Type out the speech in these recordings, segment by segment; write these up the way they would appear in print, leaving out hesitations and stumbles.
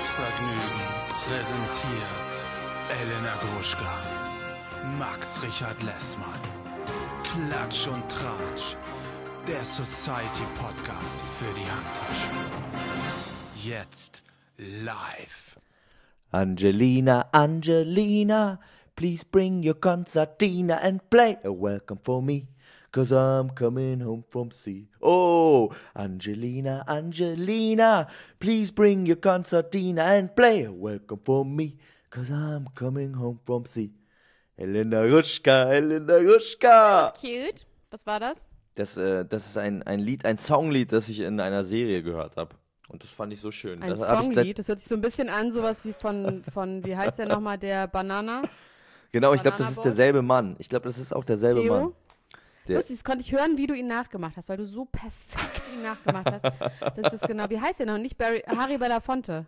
Stadtvergnügen präsentiert Elena Gruschka, Max Richard Lessmann, Klatsch und Tratsch, der Society-Podcast für die Handtasche. Jetzt live. Angelina, Angelina, please bring your concertina and play a welcome for me, 'cause I'm coming home from sea. Oh, Angelina, Angelina, please bring your concertina and play a welcome for me, 'cause I'm coming home from sea. Elena Gruschka, Elena Gruschka. Das ist cute. Was war das? Das ist ein Lied, ein Songlied, das ich in einer Serie gehört habe. Und das fand ich so schön. Ein Das hab ich Songlied, das hört sich so ein bisschen an, sowas wie von wie heißt der nochmal, der Banana? Genau, ich glaube, das ist Banana derselbe Mann. Ich glaube, das ist auch derselbe Theo? Mann. Lustig, das konnte ich hören, wie du ihn nachgemacht hast, weil du so perfekt ihn nachgemacht hast. Das ist genau, wie heißt der noch? Nicht Harry Belafonte.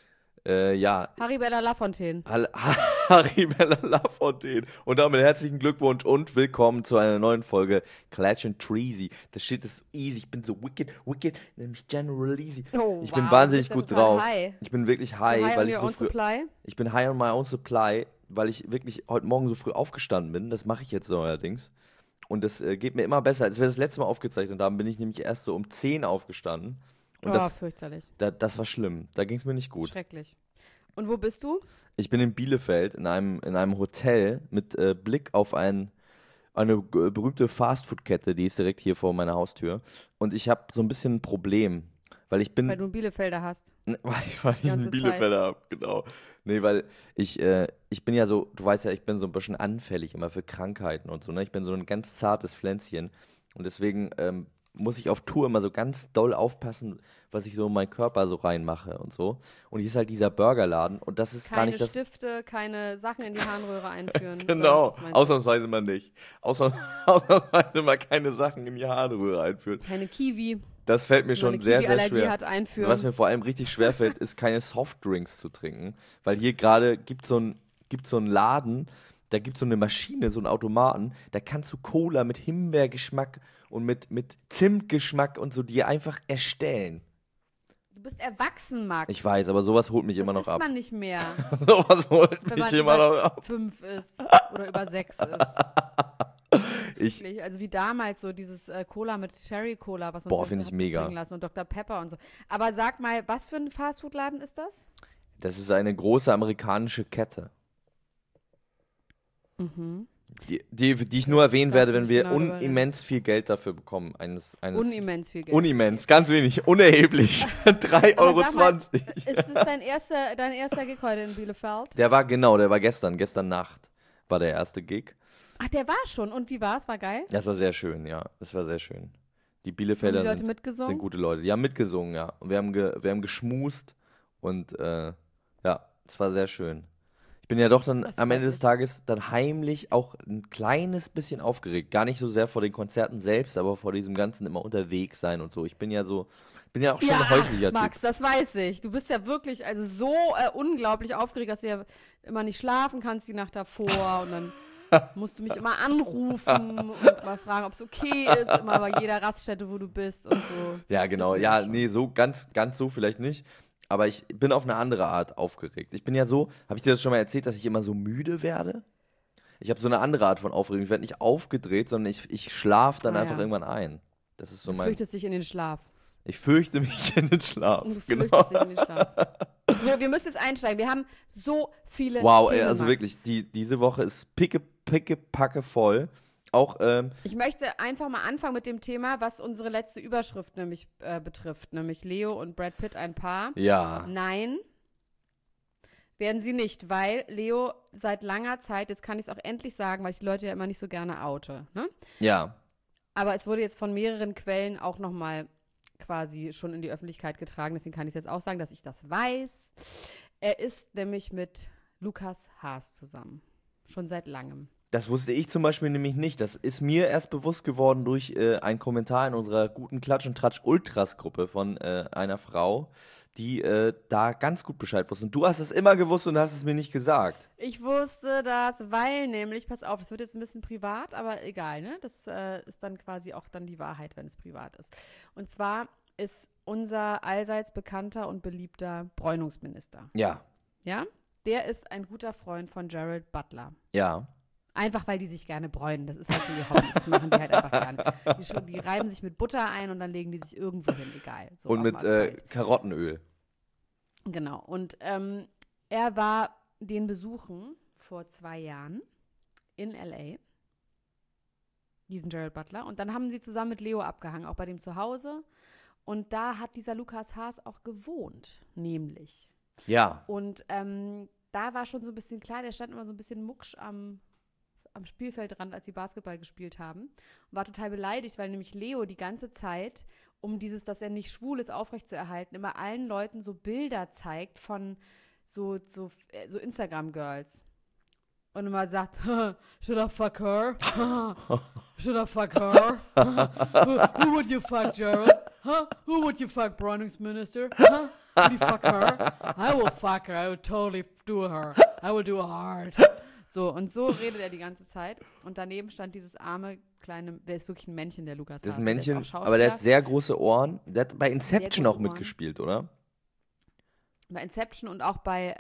Ja. Harry Bella Lafontaine. Harry Bella Lafontaine. Und damit herzlichen Glückwunsch und willkommen zu einer neuen Folge Klatsch und Treasy. Das Shit ist easy. Ich bin so wicked, nämlich General Easy. Oh, ich wow, bin wahnsinnig du bist gut ja total drauf. high. Ich bin wirklich Bist high, du high weil on ich your so own früh. supply? Ich bin high on my own supply, weil ich wirklich heute Morgen so früh aufgestanden bin. Das mache ich jetzt neuerdings. Und das geht mir immer besser. Als wir das letzte Mal aufgezeichnet haben, bin ich nämlich erst so um 10 aufgestanden. Und fürchterlich. das war schlimm. Da ging es mir nicht gut. Schrecklich. Und wo bist du? Ich bin in Bielefeld in einem Hotel mit Blick auf eine berühmte Fastfood-Kette, die ist direkt hier vor meiner Haustür. Und ich habe so ein bisschen ein Problem, weil ich bin... Weil du einen Bielefelder hast. Weil ich einen Bielefelder habe, genau. Nee, weil ich bin ja so, du weißt ja, ich bin so ein bisschen anfällig immer für Krankheiten und so, ne? Ich bin so ein ganz zartes Pflänzchen und deswegen muss ich auf Tour immer so ganz doll aufpassen, was ich so in meinen Körper so reinmache und so. Und hier ist halt dieser Burgerladen und das ist gar nicht das... Keine Stifte, keine Sachen in die Harnröhre einführen. Genau, Was meinst du? ausnahmsweise mal nicht. Ausnahmsweise mal keine Sachen in die Harnröhre einführen. Keine Kiwi. Das fällt mir Wenn man schon eine sehr, sehr Kiwi-Allergie schwer. hat, einführen. Was mir vor allem richtig schwer fällt, ist keine Softdrinks zu trinken. Weil hier gerade gibt so einen Laden, da gibt es so eine Maschine, so einen Automaten, da kannst du Cola mit Himbeergeschmack und mit Zimtgeschmack und so dir einfach erstellen. Du bist erwachsen, Max. Ich weiß, aber sowas holt mich immer noch Das ab. ist man nicht mehr, Sowas holt wenn mich man immer noch über ab. 5 ist oder über 6 ist. Wirklich. Also wie damals so dieses Cola mit Cherry-Cola, was man Boah, sich finde hat ich mega. bringen lassen und Dr. Pepper und so. Aber sag mal, was für ein Fastfood-Laden ist das? Das ist eine große amerikanische Kette. Mhm. Die ich nur erwähnen werde, wenn darfst du wir nicht genau unimmens viel Geld dafür bekommen. Unimmens viel Geld. Unimmens, ganz wenig, unerheblich. 3,20 Aber Euro. sag mal, ist es dein erster Gig heute in Bielefeld? Der war gestern Nacht war der erste Gig. Ach, der war schon. Und wie war's? War geil? Das war sehr schön, ja. Das war sehr schön. Die Haben Bielefelder die Leute sind mitgesungen? gute Leute. Die haben mitgesungen, ja. Und wir haben geschmust und ja, es war sehr schön. Ich bin ja doch dann Das am freut Ende des mich. Tages dann heimlich auch ein kleines bisschen aufgeregt. Gar nicht so sehr vor den Konzerten selbst, aber vor diesem ganzen immer unterwegs sein und so. Ich bin ja auch schon ein häuslicher Max, das weiß ich. Du bist ja wirklich also so unglaublich aufgeregt, dass du ja immer nicht schlafen kannst die Nacht davor und dann musst du mich immer anrufen und mal fragen, ob es okay ist, immer bei jeder Raststätte, wo du bist und so. Ja, Das genau. wissen wir Ja, schon. nee, so ganz so vielleicht nicht. Aber ich bin auf eine andere Art aufgeregt. Ich bin ja so, habe ich dir das schon mal erzählt, dass ich immer so müde werde? Ich habe so eine andere Art von Aufregung. Ich werde nicht aufgedreht, sondern ich schlafe dann Ah, einfach ja. irgendwann ein. Das ist so Du mein. flüchtest dich in den Schlaf. Ich fürchte mich in den Schlaf. Und du Genau. flüchtest dich in den Schlaf. So, wir müssen jetzt einsteigen. Wir haben so viele Wow, Themen, also Max. wirklich, diese Woche ist packe voll. Auch, Ich möchte einfach mal anfangen mit dem Thema, was unsere letzte Überschrift nämlich betrifft, nämlich Leo und Brad Pitt ein Paar. ja. Nein, werden sie nicht, weil Leo seit langer Zeit, jetzt kann ich es auch endlich sagen, weil ich die Leute ja immer nicht so gerne oute, ne? Ja. Aber es wurde jetzt von mehreren Quellen auch nochmal quasi schon in die Öffentlichkeit getragen, deswegen kann ich es jetzt auch sagen, dass ich das weiß. Er ist nämlich mit Lukas Haas zusammen, schon seit langem. Das wusste ich zum Beispiel nämlich nicht. Das ist mir erst bewusst geworden durch einen Kommentar in unserer guten Klatsch- und Tratsch-Ultras-Gruppe von einer Frau, die da ganz gut Bescheid wusste. Und du hast es immer gewusst und hast es mir nicht gesagt. Ich wusste das, weil nämlich, pass auf, das wird jetzt ein bisschen privat, aber egal, ne? Das ist dann quasi auch dann die Wahrheit, wenn es privat ist. Und zwar ist unser allseits bekannter und beliebter Bräunungsminister. Ja. Ja? Der ist ein guter Freund von Gerald Butler. Ja. Einfach, weil die sich gerne bräunen. Das ist halt so ihr Hobby. Das machen die halt einfach gerne. Die reiben sich mit Butter ein und dann legen die sich irgendwo hin, egal. So Und mit Karottenöl. Genau. Und er war den besuchen vor 2 Jahren in L.A., diesen Gerald Butler. Und dann haben sie zusammen mit Leo abgehangen, auch bei dem zu Hause. Und da hat dieser Lukas Haas auch gewohnt, nämlich. Ja. Und da war schon so ein bisschen klar, der stand immer so ein bisschen mucksch am Spielfeldrand, als sie Basketball gespielt haben. Und war total beleidigt, weil nämlich Leo die ganze Zeit, um dass er nicht schwul ist, aufrechtzuerhalten, immer allen Leuten so Bilder zeigt von so Instagram-Girls. Und immer sagt, should I fuck her? Should I fuck her? Who would you fuck, Gerald? Who would you fuck, Bräunungsminister? Would you fuck her? I will fuck her. I will totally do her. I will do her hard. So, und so redet er die ganze Zeit. Und daneben stand dieses arme, kleine, der ist wirklich ein Männchen, der Lukas Haas. Das ist ein Männchen, aber der hat sehr große Ohren. Der hat bei Inception auch mitgespielt, oder? Bei Inception und auch bei,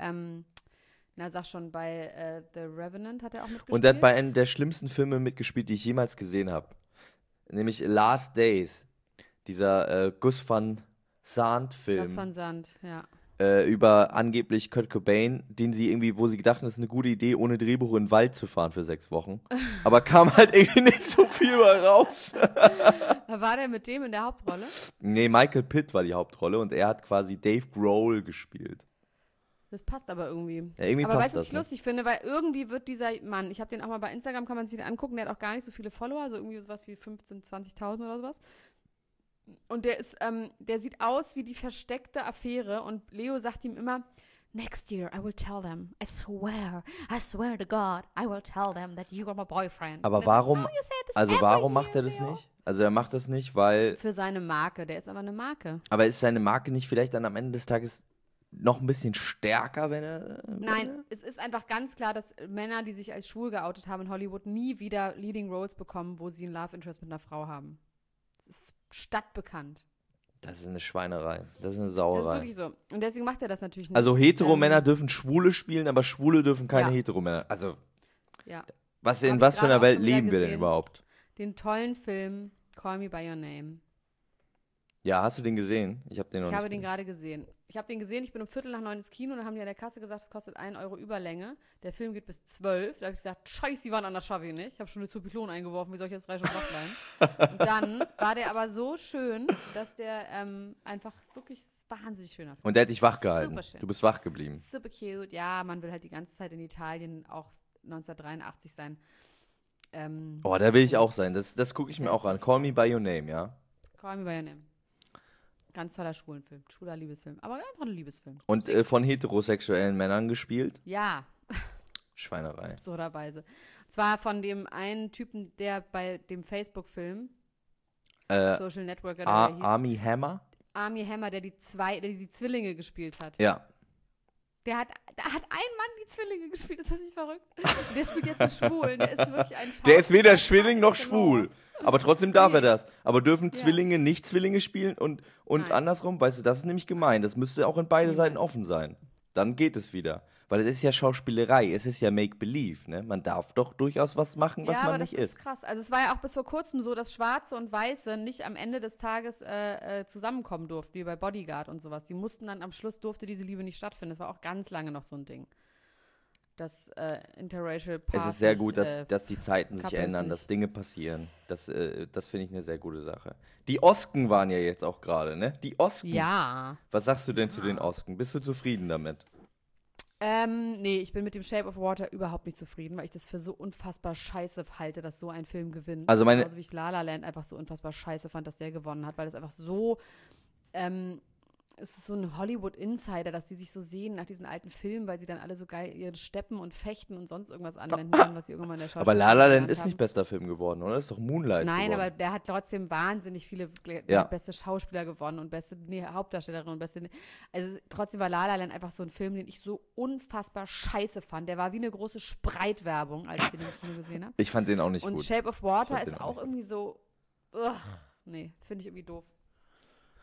bei The Revenant hat er auch mitgespielt. Und der hat bei einem der schlimmsten Filme mitgespielt, die ich jemals gesehen habe. Nämlich Last Days. Dieser Gus van Sant-Film. Gus van Sant, ja. Über angeblich Kurt Cobain, wo sie gedachten, das ist eine gute Idee, ohne Drehbuch in den Wald zu fahren für 6 Wochen. Aber kam halt irgendwie nicht so viel bei raus. War der mit dem in der Hauptrolle? Nee, Michael Pitt war die Hauptrolle und er hat quasi Dave Grohl gespielt. Das passt aber irgendwie. Ja, irgendwie aber passt weißt du, was das, ich lustig finde? Weil irgendwie wird dieser Mann, ich habe den auch mal bei Instagram, kann man sich den angucken, der hat auch gar nicht so viele Follower, so irgendwie sowas wie 15.000, 20.000 oder sowas. Und der sieht aus wie die versteckte Affäre und Leo sagt ihm immer, next year I will tell them, I swear to God, I will tell them that you are my boyfriend. Aber warum macht er das nicht? Also er macht das nicht, weil... Für seine Marke, der ist aber eine Marke. Aber ist seine Marke nicht vielleicht dann am Ende des Tages noch ein bisschen stärker, wenn er... Nein, es ist einfach ganz klar, dass Männer, die sich als schwul geoutet haben in Hollywood, nie wieder Leading Roles bekommen, wo sie einen Love Interest mit einer Frau haben. Ist stadtbekannt. Das ist eine Schweinerei. Das ist eine Sauerei. Das ist wirklich so. Und deswegen macht er das natürlich nicht. Also Hetero-Männer dürfen Schwule spielen, aber Schwule dürfen keine Ja. Hetero-Männer. Also, ja. in was für einer Welt leben wir denn überhaupt? Den tollen Film Call Me By Your Name. Ja, hast du den gesehen? Ich habe den noch Ich nicht habe den gesehen. gerade gesehen. Ich habe den gesehen, ich bin um 8:45 ins Kino und dann haben die an der Kasse gesagt, es kostet 1 Euro Überlänge. Der Film geht bis 12. Da habe ich gesagt, scheiße, die waren anders schaffe ich nicht. Ich habe schon eine Zupilon eingeworfen, wie soll ich jetzt 3 Stunden wach bleiben? Und dann war der aber so schön, dass der einfach wirklich wahnsinnig schön war. Und der hat dich wach gehalten. Super schön. Du bist wach geblieben. Super cute. Ja, man will halt die ganze Zeit in Italien auch 1983 sein. Da will ich auch sein. Das gucke ich mir auch an. Call Me By Your Name, ja? Call Me By Your Name. Ganz toller Schwulenfilm. Schwuler Liebesfilm. Aber einfach ein Liebesfilm. Und von heterosexuellen Männern gespielt? Ja. Schweinerei. Absurderweise. Zwar von dem einen Typen, der bei dem Facebook-Film Social Networker, der hieß. Armie Hammer? Armie Hammer, der die Zwillinge gespielt hat. Ja. Da hat ein Mann die Zwillinge gespielt, ist das nicht verrückt? Und der spielt jetzt einen Schwulen, der ist wirklich ein Schauspieler. Der ist weder Zwilling noch schwul. Excellence. Aber trotzdem darf er Nee. das. Aber dürfen Ja. Zwillinge nicht Zwillinge spielen und Nein. andersrum? Weißt du, das ist nämlich gemein. Das müsste auch in beide Seiten offen sein. Dann geht es wieder. Weil es ist ja Schauspielerei, es ist ja Make-Believe, ne? Man darf doch durchaus was machen, was Ja, man aber nicht das ist. ist krass. Also es war ja auch bis vor kurzem so, dass Schwarze und Weiße nicht am Ende des Tages zusammenkommen durften, wie bei Bodyguard und sowas. Die mussten dann am Schluss, durfte diese Liebe nicht stattfinden. Das war auch ganz lange noch so ein Ding. Das Interracial Path Es ist sehr nicht, gut, dass die Zeiten sich Couples ändern, nicht. dass Dinge passieren. Das finde ich eine sehr gute Sache. Die Osken waren ja jetzt auch gerade, ne? Die Osken. Ja. Was sagst du denn zu den Osken? Bist du zufrieden damit? Nee, ich bin mit dem Shape of Water überhaupt nicht zufrieden, weil ich das für so unfassbar scheiße halte, dass so ein Film gewinnt. Also Genauso wie ich La La Land einfach so unfassbar scheiße fand, dass der gewonnen hat, weil das einfach so, es ist so ein Hollywood-Insider, dass die sich so sehen nach diesen alten Filmen, weil sie dann alle so geil ihre Steppen und Fechten und sonst irgendwas anwenden können, was sie irgendwann in der Schauspielschule Aber La La Land gelernt ist haben. nicht bester Film geworden, oder? Ist doch Moonlight Nein, geworden. aber der hat trotzdem wahnsinnig viele Ja. beste Schauspieler gewonnen und beste Hauptdarstellerin und beste. Also trotzdem war La La Land einfach so ein Film, den ich so unfassbar scheiße fand. Der war wie eine große Spreitwerbung, als ich den im Kino gesehen habe. Ich fand den auch nicht Und gut. Shape of Ich Water fand den ist auch auch irgendwie so. Nee, finde ich irgendwie doof.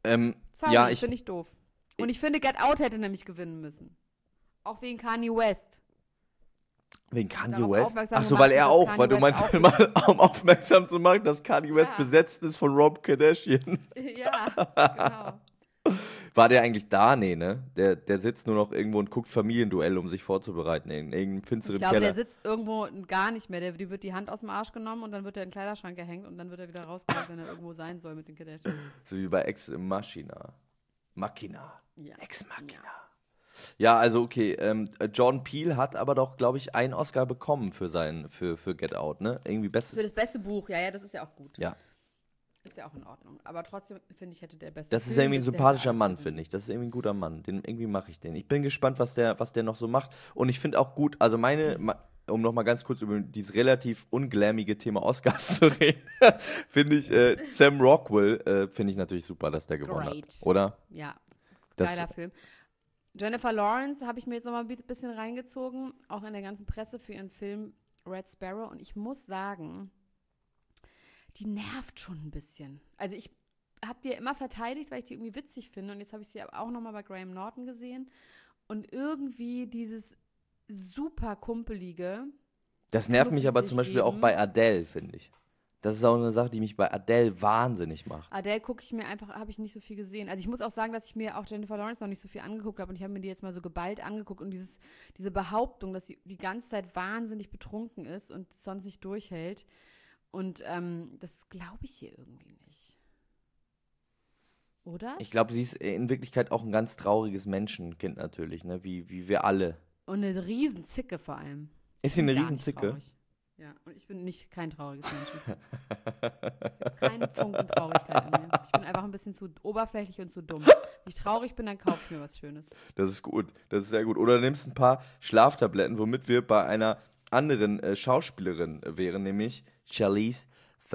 Sorry, ja, finde ich doof. Und ich finde, Get Out hätte nämlich gewinnen müssen. Auch wegen Kanye West. Wegen Kanye Darauf West? aufmerksam Achso, gemacht weil er wird, dass auch, Kanye weil du West meinst, auch mal, um aufmerksam zu machen, dass Kanye West Ja. besetzt ist von Rob Kardashian. Ja, genau. War der eigentlich da? Nee, ne? Der sitzt nur noch irgendwo und guckt Familienduell, um sich vorzubereiten in irgendeinem Ich finsteren glaube, Keller. der sitzt irgendwo gar nicht mehr. Die wird die Hand aus dem Arsch genommen und dann wird er in den Kleiderschrank gehängt und dann wird er wieder rausgeholt, wenn er irgendwo sein soll mit den Kardashians. So wie bei Ex Machina. Ja. Ex Machina. Ja, also okay. Jordan Peele hat aber doch, glaube ich, einen Oscar bekommen für Get Out, ne? Irgendwie Für bestes. das beste Buch, ja, das ist ja auch gut. Ja. Ist ja auch in Ordnung. Aber trotzdem, finde ich, hätte der beste Das ist Film, irgendwie ein der hätte sympathischer alles Mann, gewonnen. finde ich. Das ist irgendwie ein guter Mann. Irgendwie mache ich den. Ich bin gespannt, was der noch so macht. Und ich finde auch gut, also um noch mal ganz kurz über dieses relativ unglammige Thema Oscars zu reden, finde ich Sam Rockwell, finde ich natürlich super, dass der gewonnen Great. hat. Oder? Ja, Das, geiler Film. Jennifer Lawrence habe ich mir jetzt noch mal ein bisschen reingezogen, auch in der ganzen Presse für ihren Film Red Sparrow. Und ich muss sagen, die nervt schon ein bisschen. Also ich habe die ja immer verteidigt, weil ich die irgendwie witzig finde. Und jetzt habe ich sie auch noch mal bei Graham Norton gesehen. Und irgendwie dieses super kumpelige. das nervt mich aber sich zum Beispiel auch geben. bei Adele, finde ich. Das ist auch eine Sache, die mich bei Adele wahnsinnig macht. Adele gucke ich mir einfach, habe ich nicht so viel gesehen. Also ich muss auch sagen, dass ich mir auch Jennifer Lawrence noch nicht so viel angeguckt habe und ich habe mir die jetzt mal so geballt angeguckt und diese Behauptung, dass sie die ganze Zeit wahnsinnig betrunken ist und sonst nicht durchhält und das glaube ich hier irgendwie nicht. Oder? Ich glaube, sie ist in Wirklichkeit auch ein ganz trauriges Menschenkind natürlich, ne? Wie wir alle. Und eine Riesenzicke vor allem. Ist sie eine Gar nicht Riesenzicke? traurig. Ja, und ich bin kein trauriges Mensch. Kein Funken Traurigkeit in mir. Ich bin einfach ein bisschen zu oberflächlich und zu dumm. Wenn ich traurig bin, dann kaufe ich mir was Schönes. Das ist gut, das ist sehr gut. Oder nimmst ein paar Schlaftabletten, womit wir bei einer anderen Schauspielerin wären, nämlich Charlize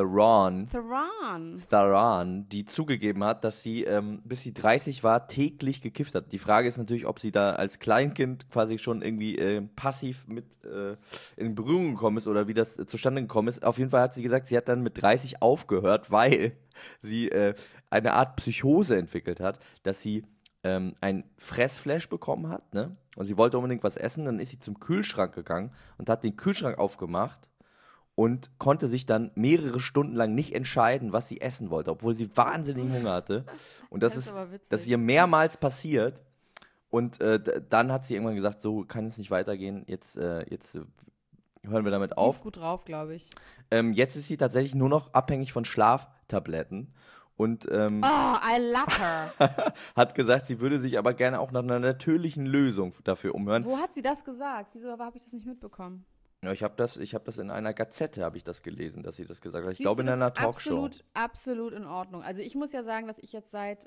Theron, die zugegeben hat, dass sie, bis sie 30 war, täglich gekifft hat. Die Frage ist natürlich, ob sie da als Kleinkind quasi schon irgendwie passiv mit in Berührung gekommen ist oder wie das zustande gekommen ist. Auf jeden Fall hat sie gesagt, sie hat dann mit 30 aufgehört, weil sie eine Art Psychose entwickelt hat, dass sie ein Fressflash bekommen hat, ne? Und sie wollte unbedingt was essen, dann ist sie zum Kühlschrank gegangen und hat den Kühlschrank aufgemacht und konnte sich dann mehrere Stunden lang nicht entscheiden, was sie essen wollte, obwohl sie wahnsinnig Hunger hatte. Und das ist aber witzig. das ist ihr mehrmals passiert. Und dann hat sie irgendwann gesagt, so kann es nicht weitergehen, jetzt hören wir damit Die auf. ist gut drauf, glaube ich. Jetzt ist sie tatsächlich nur noch abhängig von Schlaftabletten. Und Oh, I love her. hat gesagt, sie würde sich aber gerne auch nach einer natürlichen Lösung dafür umhören. Wo hat sie das gesagt? Wieso habe ich das nicht mitbekommen? Ja, ich hab das in einer Gazette, habe ich das gelesen, dass sie das gesagt hat. Ich Siehst glaube du, in das einer ist Talkshow. absolut in Ordnung. Also ich muss ja sagen, dass ich jetzt seit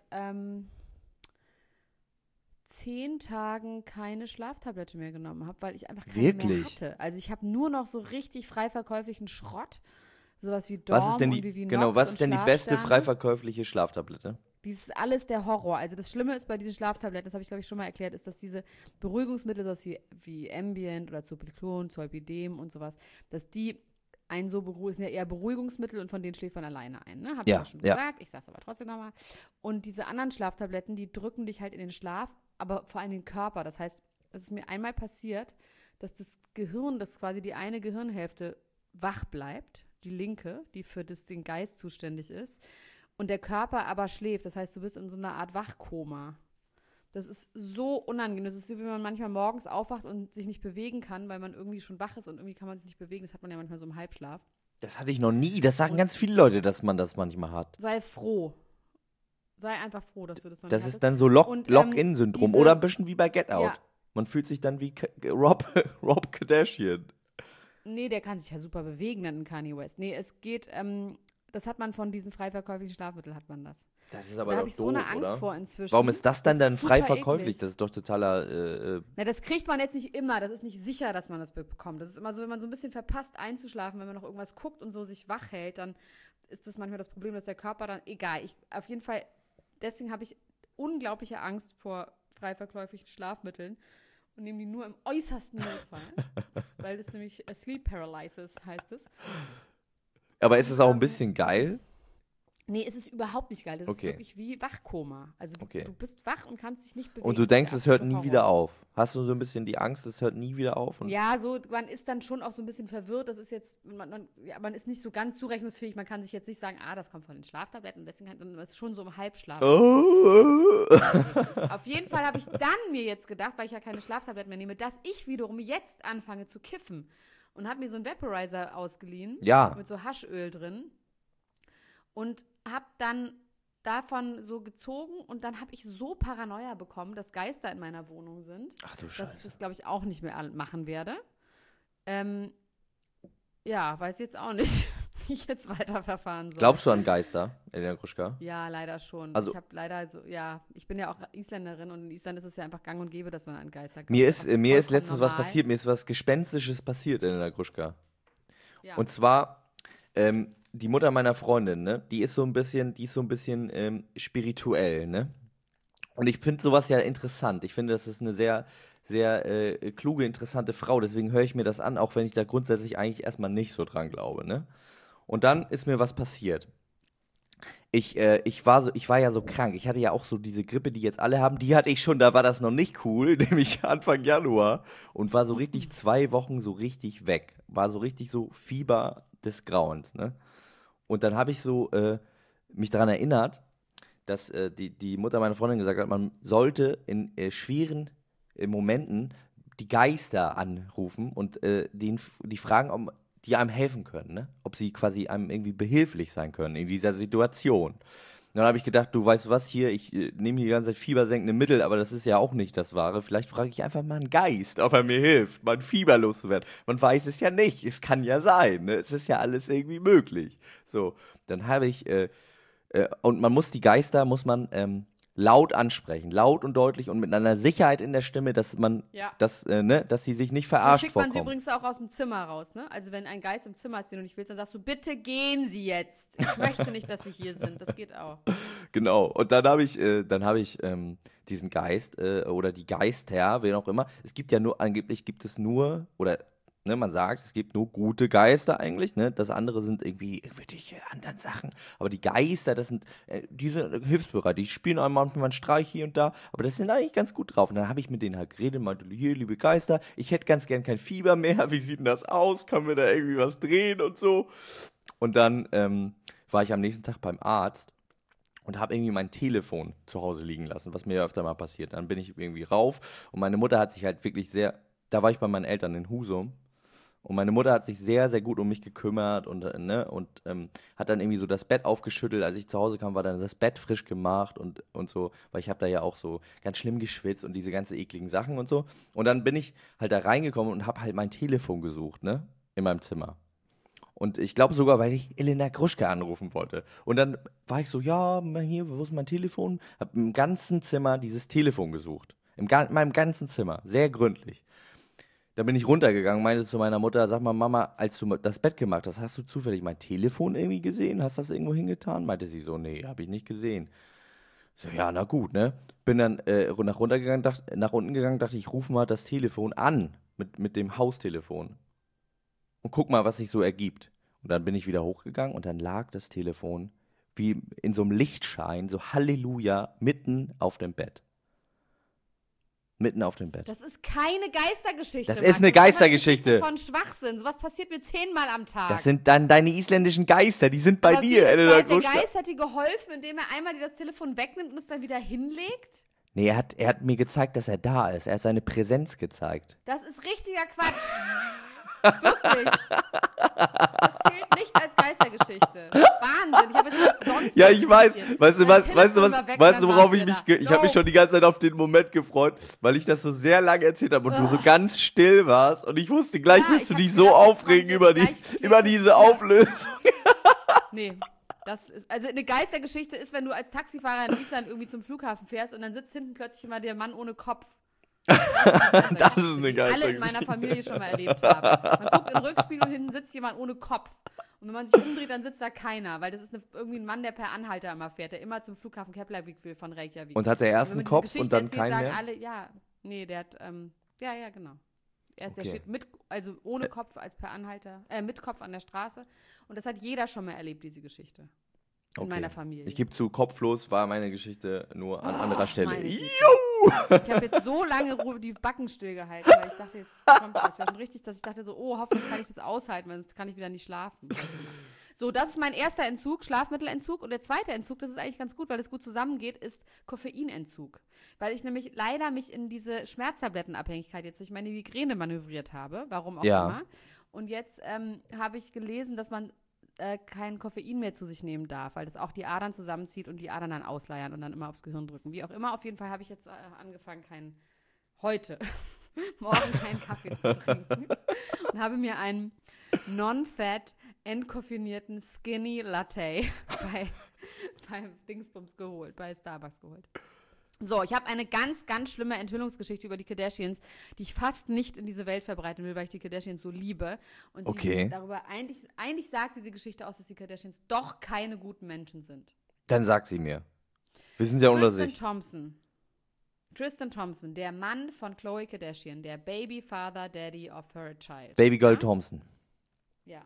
10 Tagen keine Schlaftablette mehr genommen habe, weil ich einfach keine mehr Wirklich? hatte. Also ich habe nur noch so richtig frei verkäuflichen Schrott. Sowas wie Was Dorm ist denn und Vivinox genau, was und ist denn die beste Schlafsterne. frei verkäufliche Schlaftablette? Dies ist alles der Horror. Also das Schlimme ist bei diesen Schlaftabletten, das habe ich glaube ich schon mal erklärt, ist, dass diese Beruhigungsmittel, sowas wie Ambien oder Zolpidem, Zolpidem und sowas, dass die einen so beruhigen, sind ja eher Beruhigungsmittel und von denen schläft man alleine ein. Ne? Habe ich Ja, ja schon ja. gesagt, ich sage es aber trotzdem nochmal. Und diese anderen Schlaftabletten, die drücken dich halt in den Schlaf, aber vor allem den Körper. Das heißt, es ist mir einmal passiert, dass das Gehirn, das quasi die eine Gehirnhälfte wach bleibt, die linke, die für den Geist zuständig ist, und der Körper aber schläft. Das heißt, du bist in so einer Art Wachkoma. Das ist so unangenehm. Das ist so, wie man manchmal morgens aufwacht und sich nicht bewegen kann, weil man irgendwie schon wach ist und irgendwie kann man sich nicht bewegen. Das hat man ja manchmal so im Halbschlaf. Das hatte ich noch nie. Das sagen Und- ganz viele Leute, dass man das manchmal hat. Sei froh. Sei einfach froh, dass du das noch Das nicht ist hattest. dann so Und, Lock-in-Syndrom diese- oder ein bisschen wie bei Get Out. Ja. Man fühlt sich dann wie Rob Kardashian. Nee, der kann sich ja super bewegen, dann in Kanye West. Nee, es geht, das hat man von diesen frei verkäuflichen Schlafmitteln, hat man das. Das ist Da aber habe doch ich so doof, eine Angst oder? vor inzwischen. Warum ist das dann ist frei super verkäuflich? eklig. Das ist doch totaler Na, das kriegt man jetzt nicht immer. Das ist nicht sicher, dass man das bekommt. Das ist immer so, wenn man so ein bisschen verpasst einzuschlafen, wenn man noch irgendwas guckt und so sich wach hält, dann ist das manchmal das Problem, dass der Körper dann, egal, auf jeden Fall, deswegen habe ich unglaubliche Angst vor frei verkäuflichen Schlafmitteln und nehme die nur im äußersten Notfall, weil das nämlich Sleep Paralysis heißt es. Aber ist es auch ein bisschen geil? Nee, es ist überhaupt nicht geil. Das ist Okay. wirklich wie Wachkoma. Also Okay. du bist wach und kannst dich nicht bewegen. Und du Das ist denkst, der es hört absolute nie wieder Horror. auf. Hast du so ein bisschen die Angst, es hört nie wieder auf? Und Ja, so, man ist dann schon auch so ein bisschen verwirrt. Das ist jetzt, man ist nicht so ganz zurechnungsfähig. Man kann sich jetzt nicht sagen, das kommt von den Schlaftabletten. Deswegen sondern man ist schon so im Halbschlaf. Oh. Auf jeden Fall habe ich dann mir jetzt gedacht, weil ich ja keine Schlaftabletten mehr nehme, dass ich wiederum jetzt anfange zu kiffen. Und habe mir so einen Vaporizer ausgeliehen. Ja. Mit so Haschöl drin. Und habe dann davon so gezogen. Und dann habe ich so Paranoia bekommen, dass Geister in meiner Wohnung sind. Ach du Dass ich Scheiße. das, glaube ich, auch nicht mehr machen werde. Ja, weiß jetzt auch nicht, wie ich jetzt weiterverfahren soll. Glaubst du an Geister, Elena Gruschka? Ja, leider schon. Also- Ich habe leider so, ich bin ja auch Isländerin und in Island ist es ja einfach gang und gäbe, dass man an Geister glaubt. Mir Das ist vollkommen letztens was normal. passiert, mir ist was Gespenstisches passiert, Elena Gruschka. Ja. Und zwar, die Mutter meiner Freundin, ne, die ist so ein bisschen spirituell, ne? Und ich finde sowas ja interessant. Ich finde, das ist eine sehr, sehr kluge, interessante Frau. Deswegen höre ich mir das an, auch wenn ich da grundsätzlich eigentlich erstmal nicht so dran glaube, ne? Und dann ist mir was passiert. Ich war ja so krank. Ich hatte ja auch so diese Grippe, die jetzt alle haben. Die hatte ich schon, da war das noch nicht cool, nämlich Anfang Januar. Und war so richtig 2 Wochen so richtig weg. War so richtig so Fieber des Grauens, ne? Und dann habe ich so mich daran erinnert, dass die Mutter meiner Freundin gesagt hat, man sollte in schweren Momenten die Geister anrufen und die fragen, ob die einem helfen können, ne? Ob sie quasi einem irgendwie behilflich sein können in dieser Situation. Und dann habe ich gedacht, du weißt was, hier, ich nehme hier die ganze Zeit fiebersenkende Mittel, aber das ist ja auch nicht das Wahre. Vielleicht frage ich einfach mal einen Geist, ob er mir hilft, mein Fieber loszuwerden. Man weiß es ja nicht, es kann ja sein, ne? Es ist ja alles irgendwie möglich. So, dann habe ich, und man muss die Geister, laut ansprechen, laut und deutlich und mit einer Sicherheit in der Stimme, dass man, Ja. dass sie sich nicht So verarscht schickt man sie vorkommen. übrigens auch aus dem Zimmer raus, ne? Also wenn ein Geist im Zimmer ist, den du nicht willst, dann sagst du, bitte gehen Sie jetzt. Ich möchte nicht, dass Sie hier sind. Das geht auch. Genau. Und dann habe ich diesen Geist oder die Geister, wen auch immer. Es gibt ja nur, angeblich gibt es nur, oder ne, man sagt, es gibt nur gute Geister eigentlich, ne? Das andere sind irgendwie irgendwelche anderen Sachen. Aber die Geister, das sind, die sind hilfsbereit. Die spielen einem manchmal einen Streich hier und da, aber das sind eigentlich ganz gut drauf. Und dann habe ich mit denen halt geredet und meinte, hier, liebe Geister, ich hätte ganz gern kein Fieber mehr. Wie sieht denn das aus? Können wir da irgendwie was drehen und so? Und dann war ich am nächsten Tag beim Arzt und habe irgendwie mein Telefon zu Hause liegen lassen, was mir ja öfter mal passiert. Dann bin ich irgendwie rauf und meine Mutter hat sich halt wirklich da war ich bei meinen Eltern in Husum und meine Mutter hat sich sehr, sehr gut um mich gekümmert und hat dann irgendwie so das Bett aufgeschüttelt. Als ich zu Hause kam, war dann das Bett frisch gemacht und so, weil ich habe da ja auch so ganz schlimm geschwitzt und diese ganzen ekligen Sachen und so. Und dann bin ich halt da reingekommen und habe halt mein Telefon gesucht, ne, in meinem Zimmer. Und ich glaube sogar, weil ich Elena Gruschka anrufen wollte. Und dann war ich so, ja, hier, wo ist mein Telefon? Hab im ganzen Zimmer dieses Telefon gesucht. In meinem ganzen Zimmer. Sehr gründlich. Dann bin ich runtergegangen, meinte zu meiner Mutter, sag mal, Mama, als du das Bett gemacht hast, hast du zufällig mein Telefon irgendwie gesehen? Hast du das irgendwo hingetan? Meinte sie so, nee, habe ich nicht gesehen. So, ja, na gut, ne? Bin dann nach unten gegangen, dachte ich, ruf mal das Telefon an mit dem Haustelefon. Und guck mal, was sich so ergibt. Und dann bin ich wieder hochgegangen und dann lag das Telefon wie in so einem Lichtschein, so Halleluja, mitten auf dem Bett. Mitten auf dem Bett. Das ist keine Geistergeschichte. Das Max. ist eine Geistergeschichte. Das ist von Schwachsinn. Sowas passiert mir 10-mal am Tag. Das sind dann deine isländischen Geister, die sind bei Aber dir, wie ist Elena der Gruschka. Geist hat dir geholfen, indem er einmal dir das Telefon wegnimmt und es dann wieder hinlegt? Nee, er hat mir gezeigt, dass er da ist. Er hat seine Präsenz gezeigt. Das ist richtiger Quatsch. Wirklich. Das zählt nicht als Geistergeschichte. Wahnsinn. Ich habe jetzt sonst Ja, was ich weiß. passiert. Weißt du, Mein weißt du, Telefon war weg und weißt du, dann worauf saß ich der mich, da. ich habe mich schon die ganze Zeit auf den Moment gefreut, weil ich das so sehr lange erzählt habe und du so ganz still warst und ich wusste, gleich Ja, wirst ich du hab dich gedacht, so jetzt aufregen kommt über jetzt gleich über Schläge. diese Ja. Auflösung. Nee. Das ist, also eine Geistergeschichte ist, wenn du als Taxifahrer in Island irgendwie zum Flughafen fährst und dann sitzt hinten plötzlich immer der Mann ohne Kopf. Das ist eine die alle in meiner Geistergeschichte. Familie schon mal erlebt haben. Man guckt im Rückspiegel und hinten sitzt jemand ohne Kopf. Und wenn man sich umdreht, dann sitzt da keiner, weil das ist irgendwie ein Mann, der per Anhalter immer fährt, der immer zum Flughafen Keflavik will von Reykjavik. Und hat er erst wenn einen man Kopf diese und Geschichte dann keinen sagen mehr? alle, ja, nee, der hat, ja, genau. Der Okay. steht also ohne Kopf als per Anhalter, mit Kopf an der Straße. Und das hat jeder schon mal erlebt, diese Geschichte. in meiner Familie. Ich gebe zu, kopflos war meine Geschichte nur an anderer Stelle. Ich habe jetzt so lange die Backen stillgehalten, weil ich dachte, jetzt kommt das. Wäre schon richtig, dass ich dachte so, oh, hoffentlich kann ich das aushalten, weil sonst kann ich wieder nicht schlafen. So, das ist mein erster Entzug, Schlafmittelentzug. Und der zweite Entzug, das ist eigentlich ganz gut, weil es gut zusammengeht, ist Koffeinentzug. Weil ich nämlich leider mich in diese Schmerztablettenabhängigkeit jetzt durch meine Migräne manövriert habe, warum auch immer. Und jetzt habe ich gelesen, dass man kein Koffein mehr zu sich nehmen darf, weil das auch die Adern zusammenzieht und die Adern dann ausleiern und dann immer aufs Gehirn drücken. Wie auch immer, auf jeden Fall habe ich jetzt angefangen, morgen keinen Kaffee zu trinken und habe mir einen non-fat, entkoffinierten Skinny Latte bei Dingsbums geholt, bei Starbucks geholt. So, ich habe eine ganz, ganz schlimme Enthüllungsgeschichte über die Kardashians, die ich fast nicht in diese Welt verbreiten will, weil ich die Kardashians so liebe. Und eigentlich sagt diese Geschichte aus, dass die Kardashians doch keine guten Menschen sind. Dann sag sie mir. Wir sind ja unter sich. Tristan Thompson, der Mann von Khloe Kardashian, der Baby Father Daddy of her child. Baby Girl Thompson. Ja.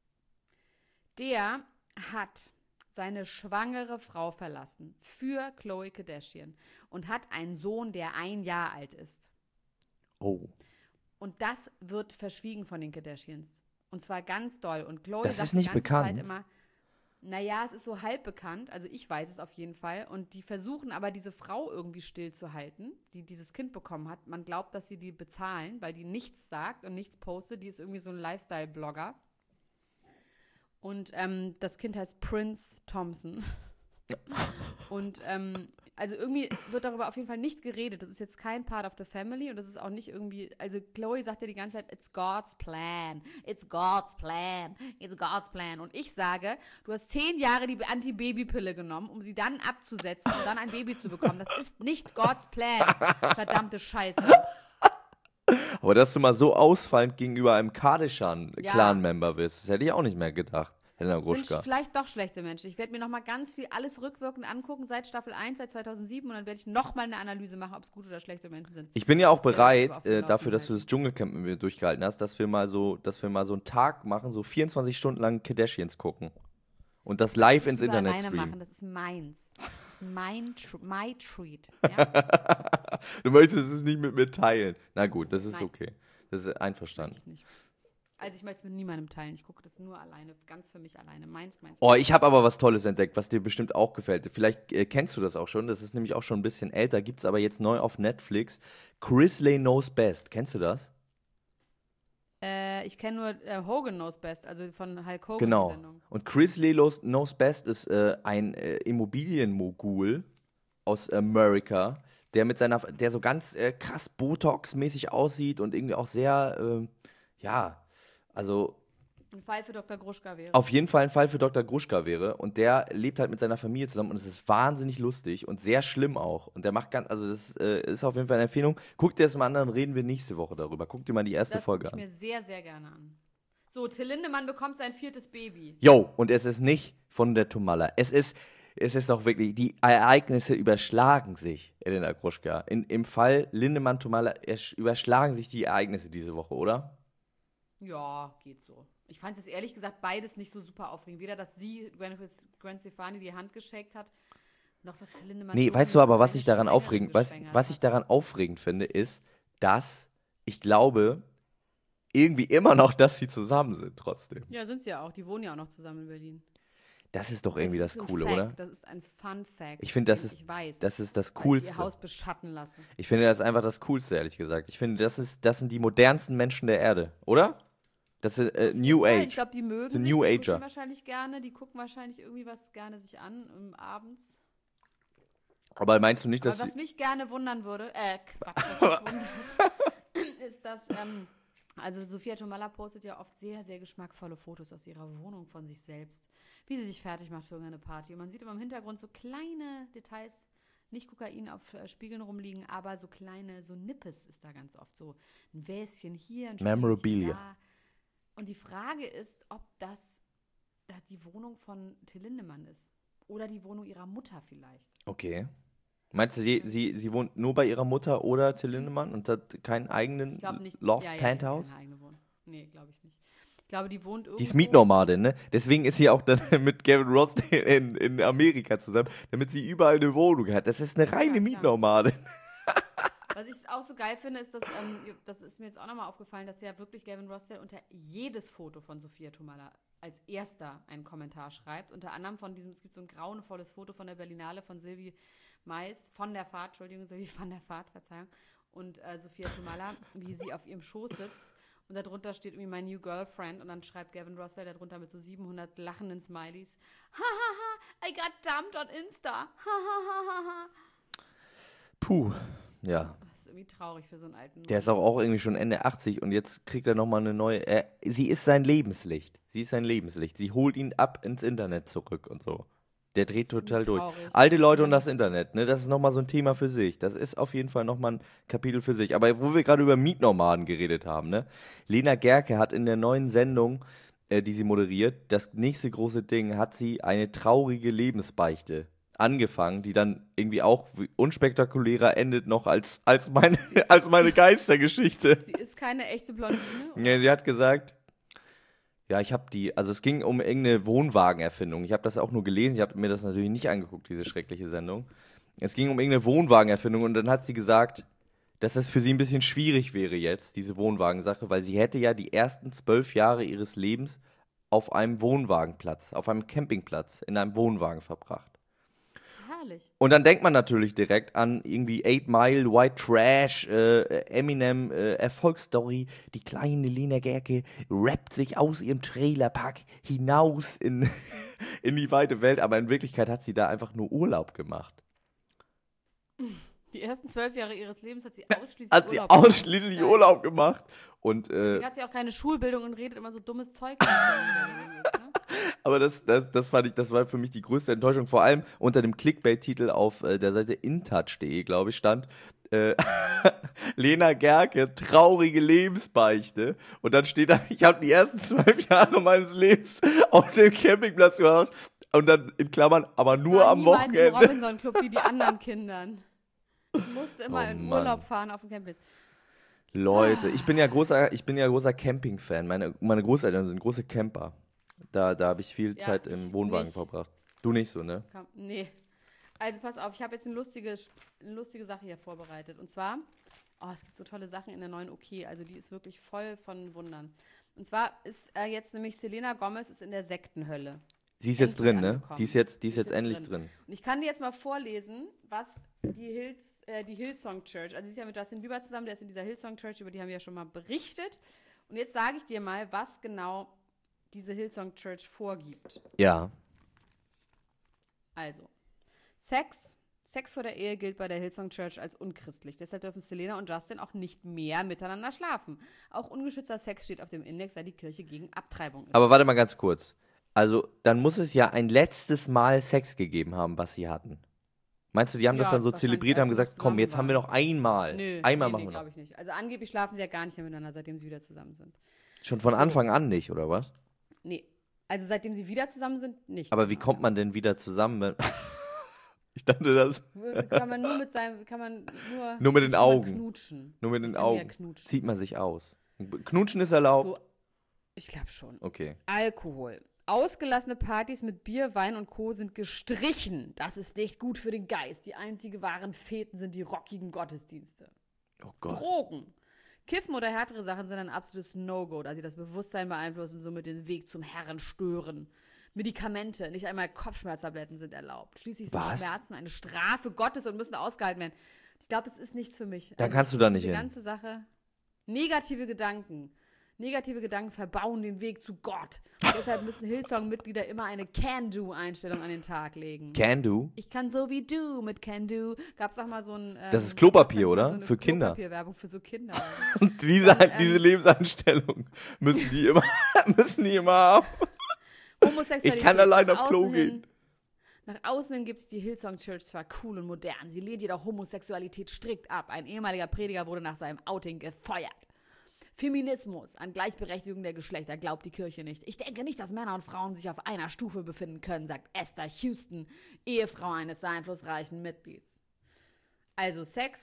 Der hat seine schwangere Frau verlassen für Khloe Kardashian und hat einen Sohn, der 1 Jahr alt ist. Oh. Und das wird verschwiegen von den Kardashians. Und zwar ganz doll. Und Khloe das sagt ist nicht die ganze bekannt. Zeit immer, naja, es ist so halb bekannt. Also ich weiß es auf jeden Fall. Und die versuchen aber, diese Frau irgendwie stillzuhalten, die dieses Kind bekommen hat. Man glaubt, dass sie die bezahlen, weil die nichts sagt und nichts postet. Die ist irgendwie so ein Lifestyle-Blogger. Und das Kind heißt Prince Thompson. Und also irgendwie wird darüber auf jeden Fall nicht geredet. Das ist jetzt kein Part of the family und das ist auch nicht irgendwie, also Khloe sagt ja die ganze Zeit, it's God's plan, it's God's plan, it's God's plan. Und ich sage, du hast 10 Jahre die Anti-Baby-Pille genommen, um sie dann abzusetzen und dann ein Baby zu bekommen. Das ist nicht God's plan, verdammte Scheiße. Aber dass du mal so ausfallend gegenüber einem Kardashian-Clan-Member bist, das hätte ich auch nicht mehr gedacht, Helena Gruschka. Sind vielleicht doch schlechte Menschen. Ich werde mir nochmal ganz viel alles rückwirkend angucken, seit Staffel 1, seit 2007 und dann werde ich nochmal eine Analyse machen, ob es gute oder schlechte Menschen sind. Ich bin ja auch bereit, dafür, dass du das Dschungelcamp mit mir durchgehalten hast, dass wir mal so einen Tag machen, so 24 Stunden lang Kardashians gucken. Und das live ins Internet streamen. Das ist meins. Das ist my treat. Ja? Du möchtest es nicht mit mir teilen. Na gut, das ist okay. Das ist einverstanden. Ich nicht. Also ich möchte es mit niemandem teilen. Ich gucke das nur alleine, ganz für mich alleine. Meins. Oh, ich habe aber was Tolles entdeckt, was dir bestimmt auch gefällt. Vielleicht kennst du das auch schon. Das ist nämlich auch schon ein bisschen älter. Gibt es aber jetzt neu auf Netflix. Chrisley Knows Best. Kennst du das? Ich kenne nur Hogan Knows Best, also von Hulk Hogan. Genau. Sendung. Und Chrisley Knows Best ist ein Immobilienmogul aus Amerika, der so ganz krass Botox-mäßig aussieht und irgendwie auch sehr, also Ein Fall für Dr. Gruschka wäre. Auf jeden Fall ein Fall für Dr. Gruschka wäre. Und der lebt halt mit seiner Familie zusammen und es ist wahnsinnig lustig und sehr schlimm auch. Und der macht das ist auf jeden Fall eine Empfehlung. Guck dir das mal an, dann reden wir nächste Woche darüber. Guck dir mal die erste Folge an. Das gucke ich mir sehr, sehr gerne an. So, Till Lindemann bekommt sein 4. Baby. Jo, und es ist nicht von der Tomalla. Es ist doch wirklich, die Ereignisse überschlagen sich, Helena Gruschka. Im Fall Lindemann-Tomalla überschlagen sich die Ereignisse diese Woche, oder? Ja, geht so. Ich fand es ehrlich gesagt beides nicht so super aufregend. Weder, dass sie Gwen Stefani die Hand geschakt hat, noch dass Lindemann. Nee, weißt du aber, was ich daran aufregend finde, ist, dass ich glaube, irgendwie immer noch, dass sie zusammen sind trotzdem. Ja, sind sie ja auch. Die wohnen ja auch noch zusammen in Berlin. Das ist doch irgendwie das Coole, oder? Das ist ein Fun-Fact. Ich finde, das ist das Coolste. Ihr Haus beschatten lassen. Ich finde, das ist einfach das Coolste, ehrlich gesagt. Ich finde, das sind die modernsten Menschen der Erde, oder? Das ist New Age. Ich glaube, die mögen sich, New die Ager. gucken wahrscheinlich gerne, die gucken wahrscheinlich irgendwie was gerne sich an abends. Aber meinst du nicht, dass was mich gerne wundern würde, was mich wundert, ist, dass, also Sophia Tomalla postet ja oft sehr, sehr geschmackvolle Fotos aus ihrer Wohnung von sich selbst, wie sie sich fertig macht für irgendeine Party. Und man sieht immer im Hintergrund so kleine Details, nicht Kokain auf Spiegeln rumliegen, aber so kleine, so Nippes ist da ganz oft so. Ein Wäschen hier, ein Memorabilia. da. Und die Frage ist, ob das die Wohnung von Till Lindemann ist. Oder die Wohnung ihrer Mutter vielleicht. Okay. Meinst du, sie wohnt nur bei ihrer Mutter oder Till Lindemann und hat keinen eigenen Ich glaube nicht. Loft-Penthouse? Keine eigene Wohnung. Nee, glaube ich nicht. Ich glaube, die wohnt irgendwo. Die ist Mietnomadin, ne? Deswegen ist sie auch dann mit Gavin Rossdale in Amerika zusammen, damit sie überall eine Wohnung hat. Das ist eine reine klar. Mietnomadin. Was ich auch so geil finde, ist, dass, das ist mir jetzt auch nochmal aufgefallen, dass ja wirklich Gavin Rossdale unter jedes Foto von Sophia Tomalla als erster einen Kommentar schreibt. Unter anderem von diesem, es gibt so ein grauenvolles Foto von der Berlinale von Sylvie Mais, von der Fahrt, Verzeihung, und Sophia Tomalla, wie sie auf ihrem Schoß sitzt. Und darunter steht irgendwie My New Girlfriend und dann schreibt Gavin Rossdale darunter mit so 700 lachenden Smileys. Hahaha, I got dumped on Insta. Hahaha. Puh, ja. Das ist irgendwie traurig für so einen alten Mann. Der ist auch irgendwie schon Ende 80 und jetzt kriegt er nochmal eine neue. Sie ist sein Lebenslicht. Sie holt ihn ab ins Internet zurück und so. Der dreht total durch. traurig. Alte Leute und das Internet, ne? Das ist nochmal so ein Thema für sich. Das ist auf jeden Fall nochmal ein Kapitel für sich. Aber wo wir gerade über Mietnomaden geredet haben, ne? Lena Gercke hat in der neuen Sendung, die sie moderiert, das nächste große Ding, hat sie eine traurige Lebensbeichte angefangen, die dann irgendwie auch unspektakulärer endet noch als meine Geistergeschichte. Sie ist keine echte Blondine. Ja, sie hat gesagt, ja, also es ging um irgendeine Wohnwagenerfindung. Ich habe das auch nur gelesen, ich habe mir das natürlich nicht angeguckt, diese schreckliche Sendung. Es ging um irgendeine Wohnwagenerfindung und dann hat sie gesagt, dass es für sie ein bisschen schwierig wäre jetzt, diese Wohnwagensache, weil sie hätte ja die ersten 12 Jahre ihres Lebens auf einem Wohnwagenplatz, auf einem Campingplatz, in einem Wohnwagen verbracht. Herrlich. Und dann denkt man natürlich direkt an irgendwie 8 Mile, White Trash, Eminem, Erfolgsstory. Die kleine Lena Gercke rappt sich aus ihrem Trailerpark hinaus in die weite Welt. Aber in Wirklichkeit hat sie da einfach nur Urlaub gemacht. Die ersten 12 Jahre ihres Lebens hat sie ausschließlich Urlaub gemacht. Und, Deswegen hat sie auch keine Schulbildung und redet immer so dummes Zeug. Aber das war für mich die größte Enttäuschung. Vor allem unter dem Clickbait-Titel auf der Seite intouch.de, glaube ich, stand Lena Gercke, traurige Lebensbeichte. Und dann steht da, ich habe die ersten 12 Jahre meines Lebens auf dem Campingplatz gemacht. Und dann in Klammern, aber nur am Wochenende. Im Robinson-Club wie die anderen Kindern. Du musst immer in Urlaub fahren auf dem Campingplatz. Leute, ich bin ja großer Camping-Fan. Meine Großeltern sind große Camper. Da habe ich viel Zeit im Wohnwagen verbracht. Du nicht so, ne? Nee. Also pass auf, ich habe jetzt eine lustige Sache hier vorbereitet. Und zwar, es gibt so tolle Sachen in der neuen OK. Also die ist wirklich voll von Wundern. Und zwar ist jetzt nämlich Selena Gomez ist in der Sektenhölle. Sie ist jetzt drin, ne? Die ist jetzt endlich drin. Und ich kann dir jetzt mal vorlesen, was die Hillsong Church, also sie ist ja mit Justin Bieber zusammen, der ist in dieser Hillsong Church, über die haben wir ja schon mal berichtet. Und jetzt sage ich dir mal, was genau diese Hillsong Church vorgibt. Ja. Also, Sex vor der Ehe gilt bei der Hillsong Church als unchristlich. Deshalb dürfen Selena und Justin auch nicht mehr miteinander schlafen. Auch ungeschützter Sex steht auf dem Index, da die Kirche gegen Abtreibung ist. Aber warte mal ganz kurz. Also, dann muss es ja ein letztes Mal Sex gegeben haben, was sie hatten. Meinst du, die haben das dann so zelebriert, haben gesagt, komm, jetzt haben wir noch einmal. Einmal machen wir noch. Glaube ich nicht. Also angeblich schlafen sie ja gar nicht mehr miteinander, seitdem sie wieder zusammen sind. Schon von Anfang an nicht, oder was? Nee. Also seitdem sie wieder zusammen sind, nicht. Aber wie kommt man denn wieder zusammen, wenn ich dachte, das kann man nur nur mit den Augen knutschen. Nur mit den Augen. Zieht man sich aus. Knutschen ist erlaubt? So, ich glaube schon. Okay. Alkohol. Ausgelassene Partys mit Bier, Wein und Co. sind gestrichen. Das ist nicht gut für den Geist. Die einzige wahren Feten sind die rockigen Gottesdienste. Oh Gott. Drogen. Kiffen oder härtere Sachen sind ein absolutes No-Go, da sie das Bewusstsein beeinflussen und somit den Weg zum Herren stören. Medikamente, nicht einmal Kopfschmerztabletten sind erlaubt. Schließlich sind Schmerzen eine Strafe Gottes und müssen ausgehalten werden. Ich glaube, es ist nichts für mich. Dann kannst du da nicht hin. Die ganze Sache. Negative Gedanken verbauen den Weg zu Gott. Und deshalb müssen Hillsong-Mitglieder immer eine Can-Do-Einstellung an den Tag legen. Can-Do? Ich kann so wie du mit Can-Do. Gab es auch mal so ein... das ist Klopapier, oder? So für Kinder. Klopapierwerbung für so Kinder. Und diese Lebenseinstellung müssen die immer haben. Homosexualität. Ich kann allein auf Klo gehen. Nach außen hin gibt es die Hillsong Church zwar cool und modern, sie lehnt jedoch Homosexualität strikt ab. Ein ehemaliger Prediger wurde nach seinem Outing gefeuert. Feminismus an Gleichberechtigung der Geschlechter glaubt die Kirche nicht. Ich denke nicht, dass Männer und Frauen sich auf einer Stufe befinden können, sagt Esther Houston, Ehefrau eines sehr einflussreichen Mitglieds. Also Sex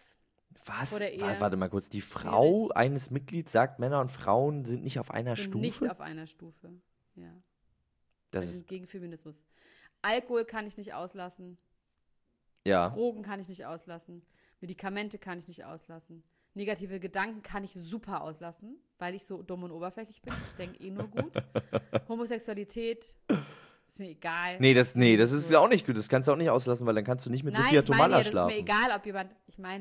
Was? Vor der Ehe. Warte mal kurz. Die Frau eines Mitglieds sagt, Männer und Frauen sind nicht auf einer Sind Stufe? nicht auf einer Stufe. Ja. Das Wir ist, sind gegen Feminismus. Alkohol kann ich nicht auslassen. ja. Drogen kann ich nicht auslassen. Medikamente kann ich nicht auslassen. Negative Gedanken kann ich super auslassen, weil ich so dumm und oberflächlich bin. Ich denke eh nur gut. Homosexualität ist mir egal. Nee, das ist Feminismus. ja auch nicht gut. Das kannst du auch nicht auslassen, weil dann kannst du nicht mit Sophia ich meine Tomalla ja, das schlafen. ist mir egal, ob jemand,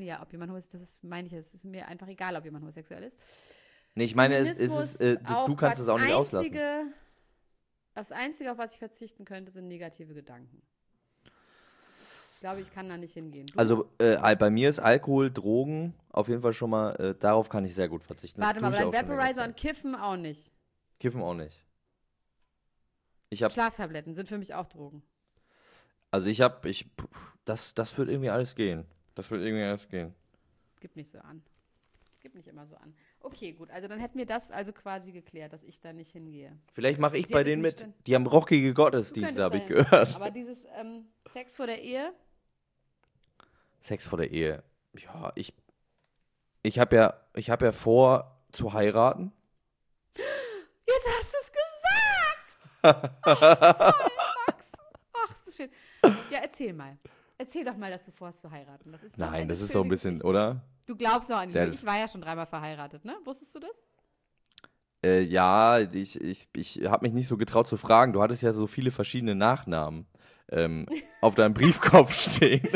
es ist mir einfach egal, ob jemand homosexuell ist. Nee, ich meine, Feminismus du auch kannst es auch nicht auslassen. Das Einzige, auf was ich verzichten könnte, sind negative Gedanken. Ich glaube, ich kann da nicht hingehen. Du? Also bei mir ist Alkohol, Drogen auf jeden Fall schon mal, darauf kann ich sehr gut verzichten. Das Warte mal, tue ich aber auch dein schon länger Vaporizer Zeit. und Kiffen auch nicht. Kiffen auch nicht. Ich habe, Schlaftabletten sind für mich auch Drogen. also das wird irgendwie alles gehen. Das wird irgendwie alles gehen. Gib nicht so an. Gib nicht immer so an. Okay, gut. Also dann hätten wir das also quasi geklärt, dass ich da nicht hingehe. Vielleicht mache ich Sie bei hat es denen nicht mit. Die haben rockige Du Gottesdienste, könntest habe ich dahin. gehört. Aber dieses Sex vor der Ehe, Sex vor der Ehe. Ja, ich habe ja vor zu heiraten. jetzt hast du es gesagt! Ach, toll, Max. Ach, so schön. Ja, erzähl mal. Erzähl doch mal, dass du vorhast zu heiraten. Das ist doch Nein, eine das ist schöne doch ein bisschen, Geschichte. oder? Du glaubst doch an die Ja, Liebe. das- Ich war ja schon 3-mal verheiratet, ne? Wusstest du das? Ja, ich habe mich nicht so getraut zu fragen. Du hattest ja so viele verschiedene Nachnamen auf deinem Briefkopf stehen.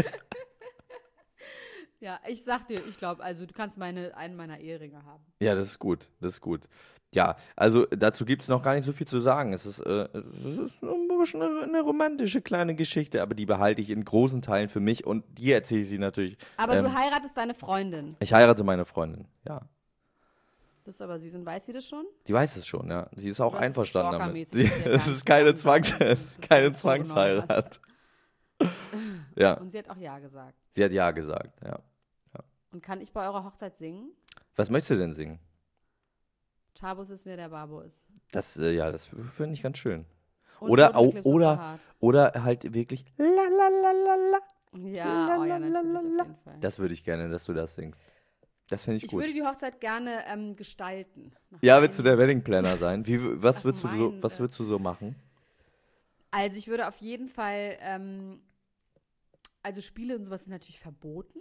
Ja, ich sag dir, ich glaube, also du kannst einen meiner Eheringe haben. Ja, das ist gut, das ist gut. Ja, also dazu gibt es noch gar nicht so viel zu sagen. Es ist eine romantische kleine Geschichte, aber die behalte ich in großen Teilen für mich und dir erzähle ich sie natürlich. Aber du heiratest deine Freundin. Ich heirate meine Freundin, ja. Das ist aber süß. Und weiß sie das schon? Die weiß es schon, ja. Sie ist auch Das ist einverstanden damit. stalkermäßig, dass sie ja Es gar ist nicht keine, sagen darf, dass du keine das vorgenommen Zwangsheirat. Ja, Und sie hat auch Ja gesagt. sie hat ja gesagt, ja. Und kann ich bei eurer Hochzeit singen? Was möchtest du denn singen? Chabos wissen, wer der Babo ist. Das, das finde ich ganz schön. Und Oder, Toten Eclipse oder, Superhard. oder halt wirklich la la la la la. Ja, oh ja, natürlich, auf jeden Fall. Das würde ich gerne, dass du das singst. Das finde ich Ich gut. würde die Hochzeit gerne gestalten. Nach Ja, willst du der meinem- Wedding Planner sein? Was Nach würdest meinen, was würdest du so machen? Also ich würde auf jeden Fall, also Spiele und sowas sind natürlich verboten.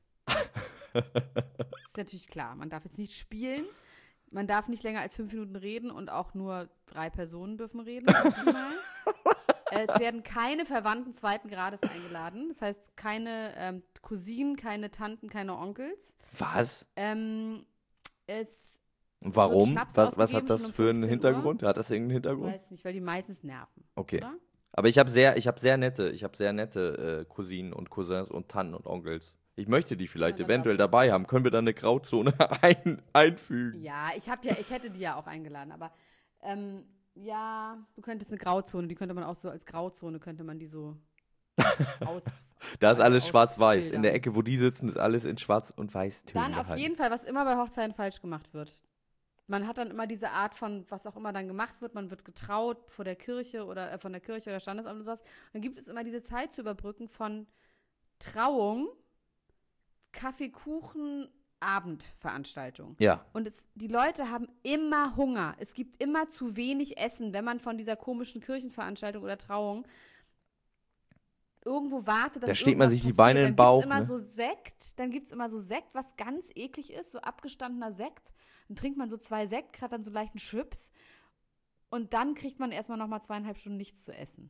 Das ist natürlich klar. Man darf jetzt nicht spielen. Man darf nicht länger als 5 Minuten reden und auch nur 3 Personen dürfen reden. Maximal. Es werden keine Verwandten zweiten Grades eingeladen. Das heißt, keine Cousinen, keine Tanten, keine Onkels. Was? Es Warum? Schnaps Was ausgegeben, hat das schon um für einen 15 Hintergrund? Hat das irgendeinen Hintergrund? weiß nicht, weil die meistens nerven. Okay. Oder? Aber ich habe sehr nette Cousinen und Cousins und Tanten und Onkels. Ich möchte die vielleicht Ja, dann eventuell darfst du dabei haben. Können wir da eine Grauzone einfügen? Ja, ich hätte die ja auch eingeladen, aber ja, du könntest eine Grauzone, die könnte man auch so als Grauzone, könnte man die so aus. Da ist also alles schwarz-weiß. In ausschildern. der Ecke, wo die sitzen, ist alles in schwarz- und weiß-Tönen Dann auf gehalten. jeden Fall, was immer bei Hochzeiten falsch gemacht wird. Man hat dann immer diese Art von, was auch immer dann gemacht wird, man wird getraut vor der Kirche oder von der Kirche oder Standesamt und sowas. Dann gibt es immer diese Zeit zu überbrücken von Trauung, Kaffee, Kuchen, Abendveranstaltung. Ja. Und die Leute haben immer Hunger. Es gibt immer zu wenig Essen, wenn man von dieser komischen Kirchenveranstaltung oder Trauung irgendwo wartet, dass Da steht man irgendwas sich die passiert. Beine in den Bauch, Dann gibt es immer so Sekt, was ganz eklig ist, so abgestandener Sekt. Dann trinkt man so 2 Sekt, hat dann so leichten Schwips. Und dann kriegt man erstmal nochmal 2,5 Stunden nichts zu essen.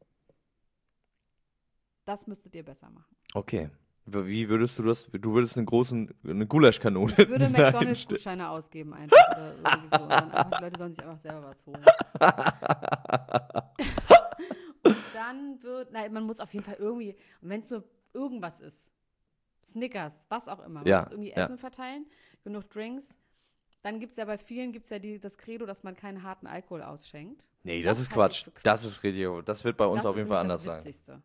Das müsstet ihr besser machen. Okay. Wie würdest du das? Du würdest eine Gulaschkanone. Ich würde dahin McDonalds-Gutscheine ausgeben einfach. Oder irgendwie so. Und dann einfach, die Leute sollen sich einfach selber was holen. Und dann man muss auf jeden Fall irgendwie, und wenn es nur irgendwas ist, Snickers, was auch immer, man Ja, muss irgendwie ja. Essen verteilen, genug Drinks. Dann gibt es ja bei vielen das Credo, dass man keinen harten Alkohol ausschenkt. Nee, das ist halte Quatsch. ich für Quatsch. Das ist richtig. Das wird bei uns Das auf ist jeden Fall nämlich anders das sein. Witzigste.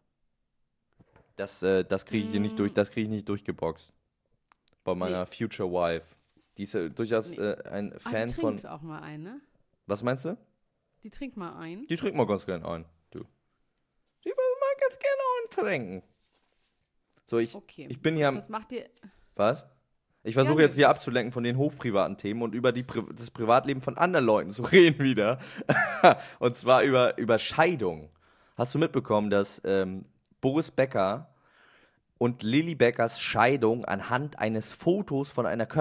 Das kriege ich hier nicht durch. Das kriege ich nicht durchgeboxt. Bei meiner Future Wife. Die ist durchaus ein Fan die von. trinkt auch mal ein, ne? Was meinst du? Die trinkt mal ein. Die trinkt mal ganz gerne ein. Du. Die will mal ganz gerne eintrinken. So, Okay. ich bin hier am. Das macht dir, Was? Ich versuche Gerne. jetzt hier abzulenken von den hochprivaten Themen und über das Privatleben von anderen Leuten zu reden wieder. Und zwar über Scheidung. Hast du mitbekommen, dass Boris Becker und Lilly Beckers Scheidung anhand eines Fotos von einer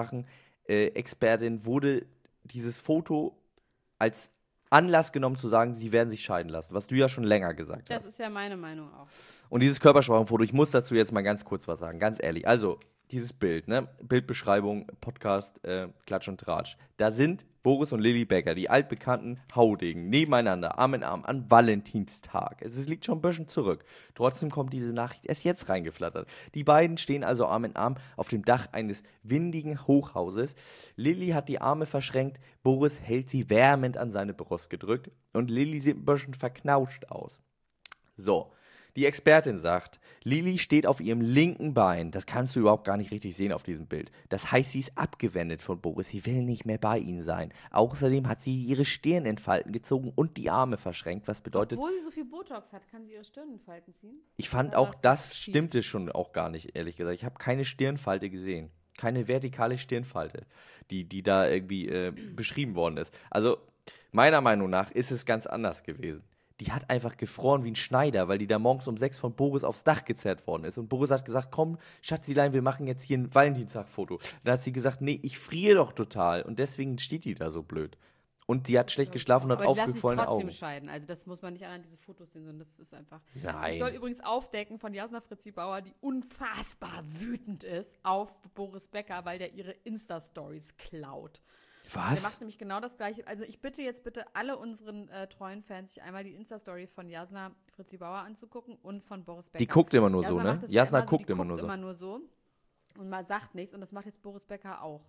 Körpersprachen-Expertin wurde dieses Foto als Anlass genommen zu sagen, sie werden sich scheiden lassen, was du ja schon länger gesagt Das hast. ist ja meine Meinung auch. Und dieses Körpersprachenfoto, ich muss dazu jetzt mal ganz kurz was sagen, ganz ehrlich. Also, dieses Bild, ne? Bildbeschreibung, Podcast, Klatsch und Tratsch. Da sind Boris und Lilly Becker, die altbekannten Haudegen, nebeneinander, Arm in Arm, an Valentinstag. Es liegt schon ein bisschen zurück. Trotzdem kommt diese Nachricht erst jetzt reingeflattert. Die beiden stehen also Arm in Arm auf dem Dach eines windigen Hochhauses. Lilly hat die Arme verschränkt, Boris hält sie wärmend an seine Brust gedrückt und Lilly sieht ein bisschen verknauscht aus. So, die Expertin sagt, Lilly steht auf ihrem linken Bein. Das kannst du überhaupt gar nicht richtig sehen auf diesem Bild. Das heißt, sie ist abgewendet von Boris. Sie will nicht mehr bei ihm sein. Außerdem hat sie ihre Stirn in Falten gezogen und die Arme verschränkt, was bedeutet, Obwohl sie so viel Botox hat, kann sie ihre Stirn in Falten ziehen. ich fand Oder auch, läuft das schief? stimmte schon auch gar nicht, ehrlich gesagt. Ich habe keine Stirnfalte gesehen. Keine vertikale Stirnfalte, die da irgendwie beschrieben worden ist. Also, meiner Meinung nach ist es ganz anders gewesen. Die hat einfach gefroren wie ein Schneider, weil die da morgens um 6 von Boris aufs Dach gezerrt worden ist. Und Boris hat gesagt, komm, Schatzilein, wir machen jetzt hier ein Valentinstag-Foto. Dann hat sie gesagt, nee, ich friere doch total. Und deswegen steht die da so blöd. Und die hat schlecht geschlafen und hat Aber die lassen sich aufgequollene trotzdem Augen. scheiden. Also das muss man nicht an diese Fotos sehen, sondern das ist einfach... Nein. Ich soll übrigens aufdecken von Jasna Fritzi Bauer, die unfassbar wütend ist auf Boris Becker, weil der ihre Insta-Stories klaut. Der Was? macht nämlich genau das Gleiche. Also ich bitte jetzt alle unseren treuen Fans, sich einmal die Insta-Story von Jasna Fritzi Bauer anzugucken und von Boris Becker. Die guckt immer nur so, Jasna ne? macht das ja Jasna immer so, guckt die immer nur so. immer nur so und man sagt nichts und das macht jetzt Boris Becker auch.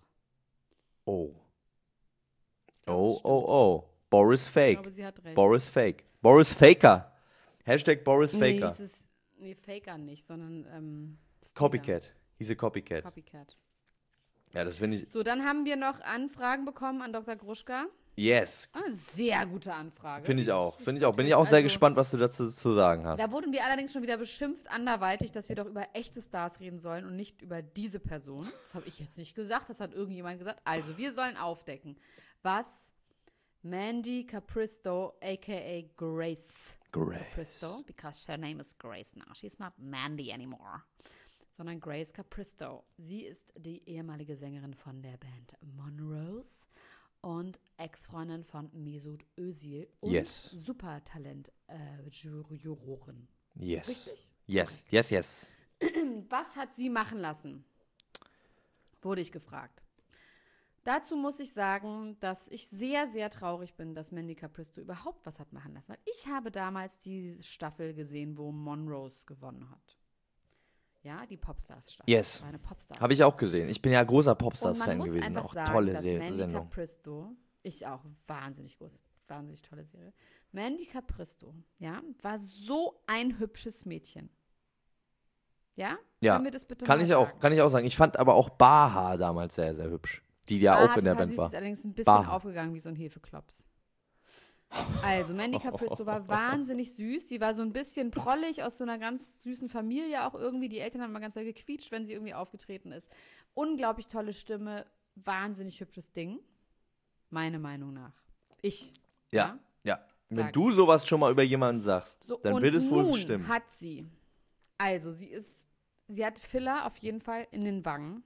Oh. glaub, Oh, das oh, oh. Boris Ich Fake. glaube, sie hat recht. Boris Fake. Boris Faker. Hashtag Boris Nee, Faker. es ist, Faker nicht, sondern Stina. Copycat. He's a Copycat. Copycat. Ja, das finde ich. So, dann haben wir noch Anfragen bekommen an Dr. Gruschka. Yes. Eine sehr gute Anfrage. Finde ich auch. Bin ich auch Wirklich, sehr also, gespannt, was du dazu zu sagen hast. Da wurden wir allerdings schon wieder beschimpft anderweitig, dass wir doch über echte Stars reden sollen und nicht über diese Person. Das habe ich jetzt nicht gesagt, das hat irgendjemand gesagt. Also, wir sollen aufdecken, was Mandy Capristo, a.k.a. Grace Capristo, because her name is Grace now. She's not Mandy anymore, sondern Grace Capristo. Sie ist die ehemalige Sängerin von der Band Monrose und Ex-Freundin von Mesut Özil und Yes. Supertalent-Jurorin. Yes. Richtig? Yes. Yes, yes. Was hat sie machen lassen? Wurde ich gefragt. Dazu muss ich sagen, dass ich sehr, sehr traurig bin, dass Mandy Capristo überhaupt was hat machen lassen. Weil ich habe damals die Staffel gesehen, wo Monrose gewonnen hat. Ja, die Popstars-Staffel. Yes. Das war eine Popstars. Habe ich auch gesehen. Ich bin ja großer Und man Popstars-Fan muss gewesen. einfach Auch sagen, tolle dass Mandy Sendung. Capristo, ich auch, wahnsinnig tolle Serie. Mandy Capristo, ja, war so ein hübsches Mädchen. Ja? Ja, Können wir das bitte kann mal ich auch sagen. Ich fand aber auch Baha damals sehr, sehr hübsch. Die ja auch in der Band süß, war. ist allerdings ein bisschen Baha. aufgegangen wie so ein Hefeklops. Also, Mandy Capristo war wahnsinnig süß. Sie war so ein bisschen prollig aus so einer ganz süßen Familie auch irgendwie. Die Eltern haben immer ganz doll gequietscht, wenn sie irgendwie aufgetreten ist. Unglaublich tolle Stimme, wahnsinnig hübsches Ding. Meine Meinung nach. Ja. Wenn Sag du sowas schon mal über jemanden sagst, So, dann und wird es wohl nun stimmen. hat sie, also sie hat Filler auf jeden Fall in den Wangen.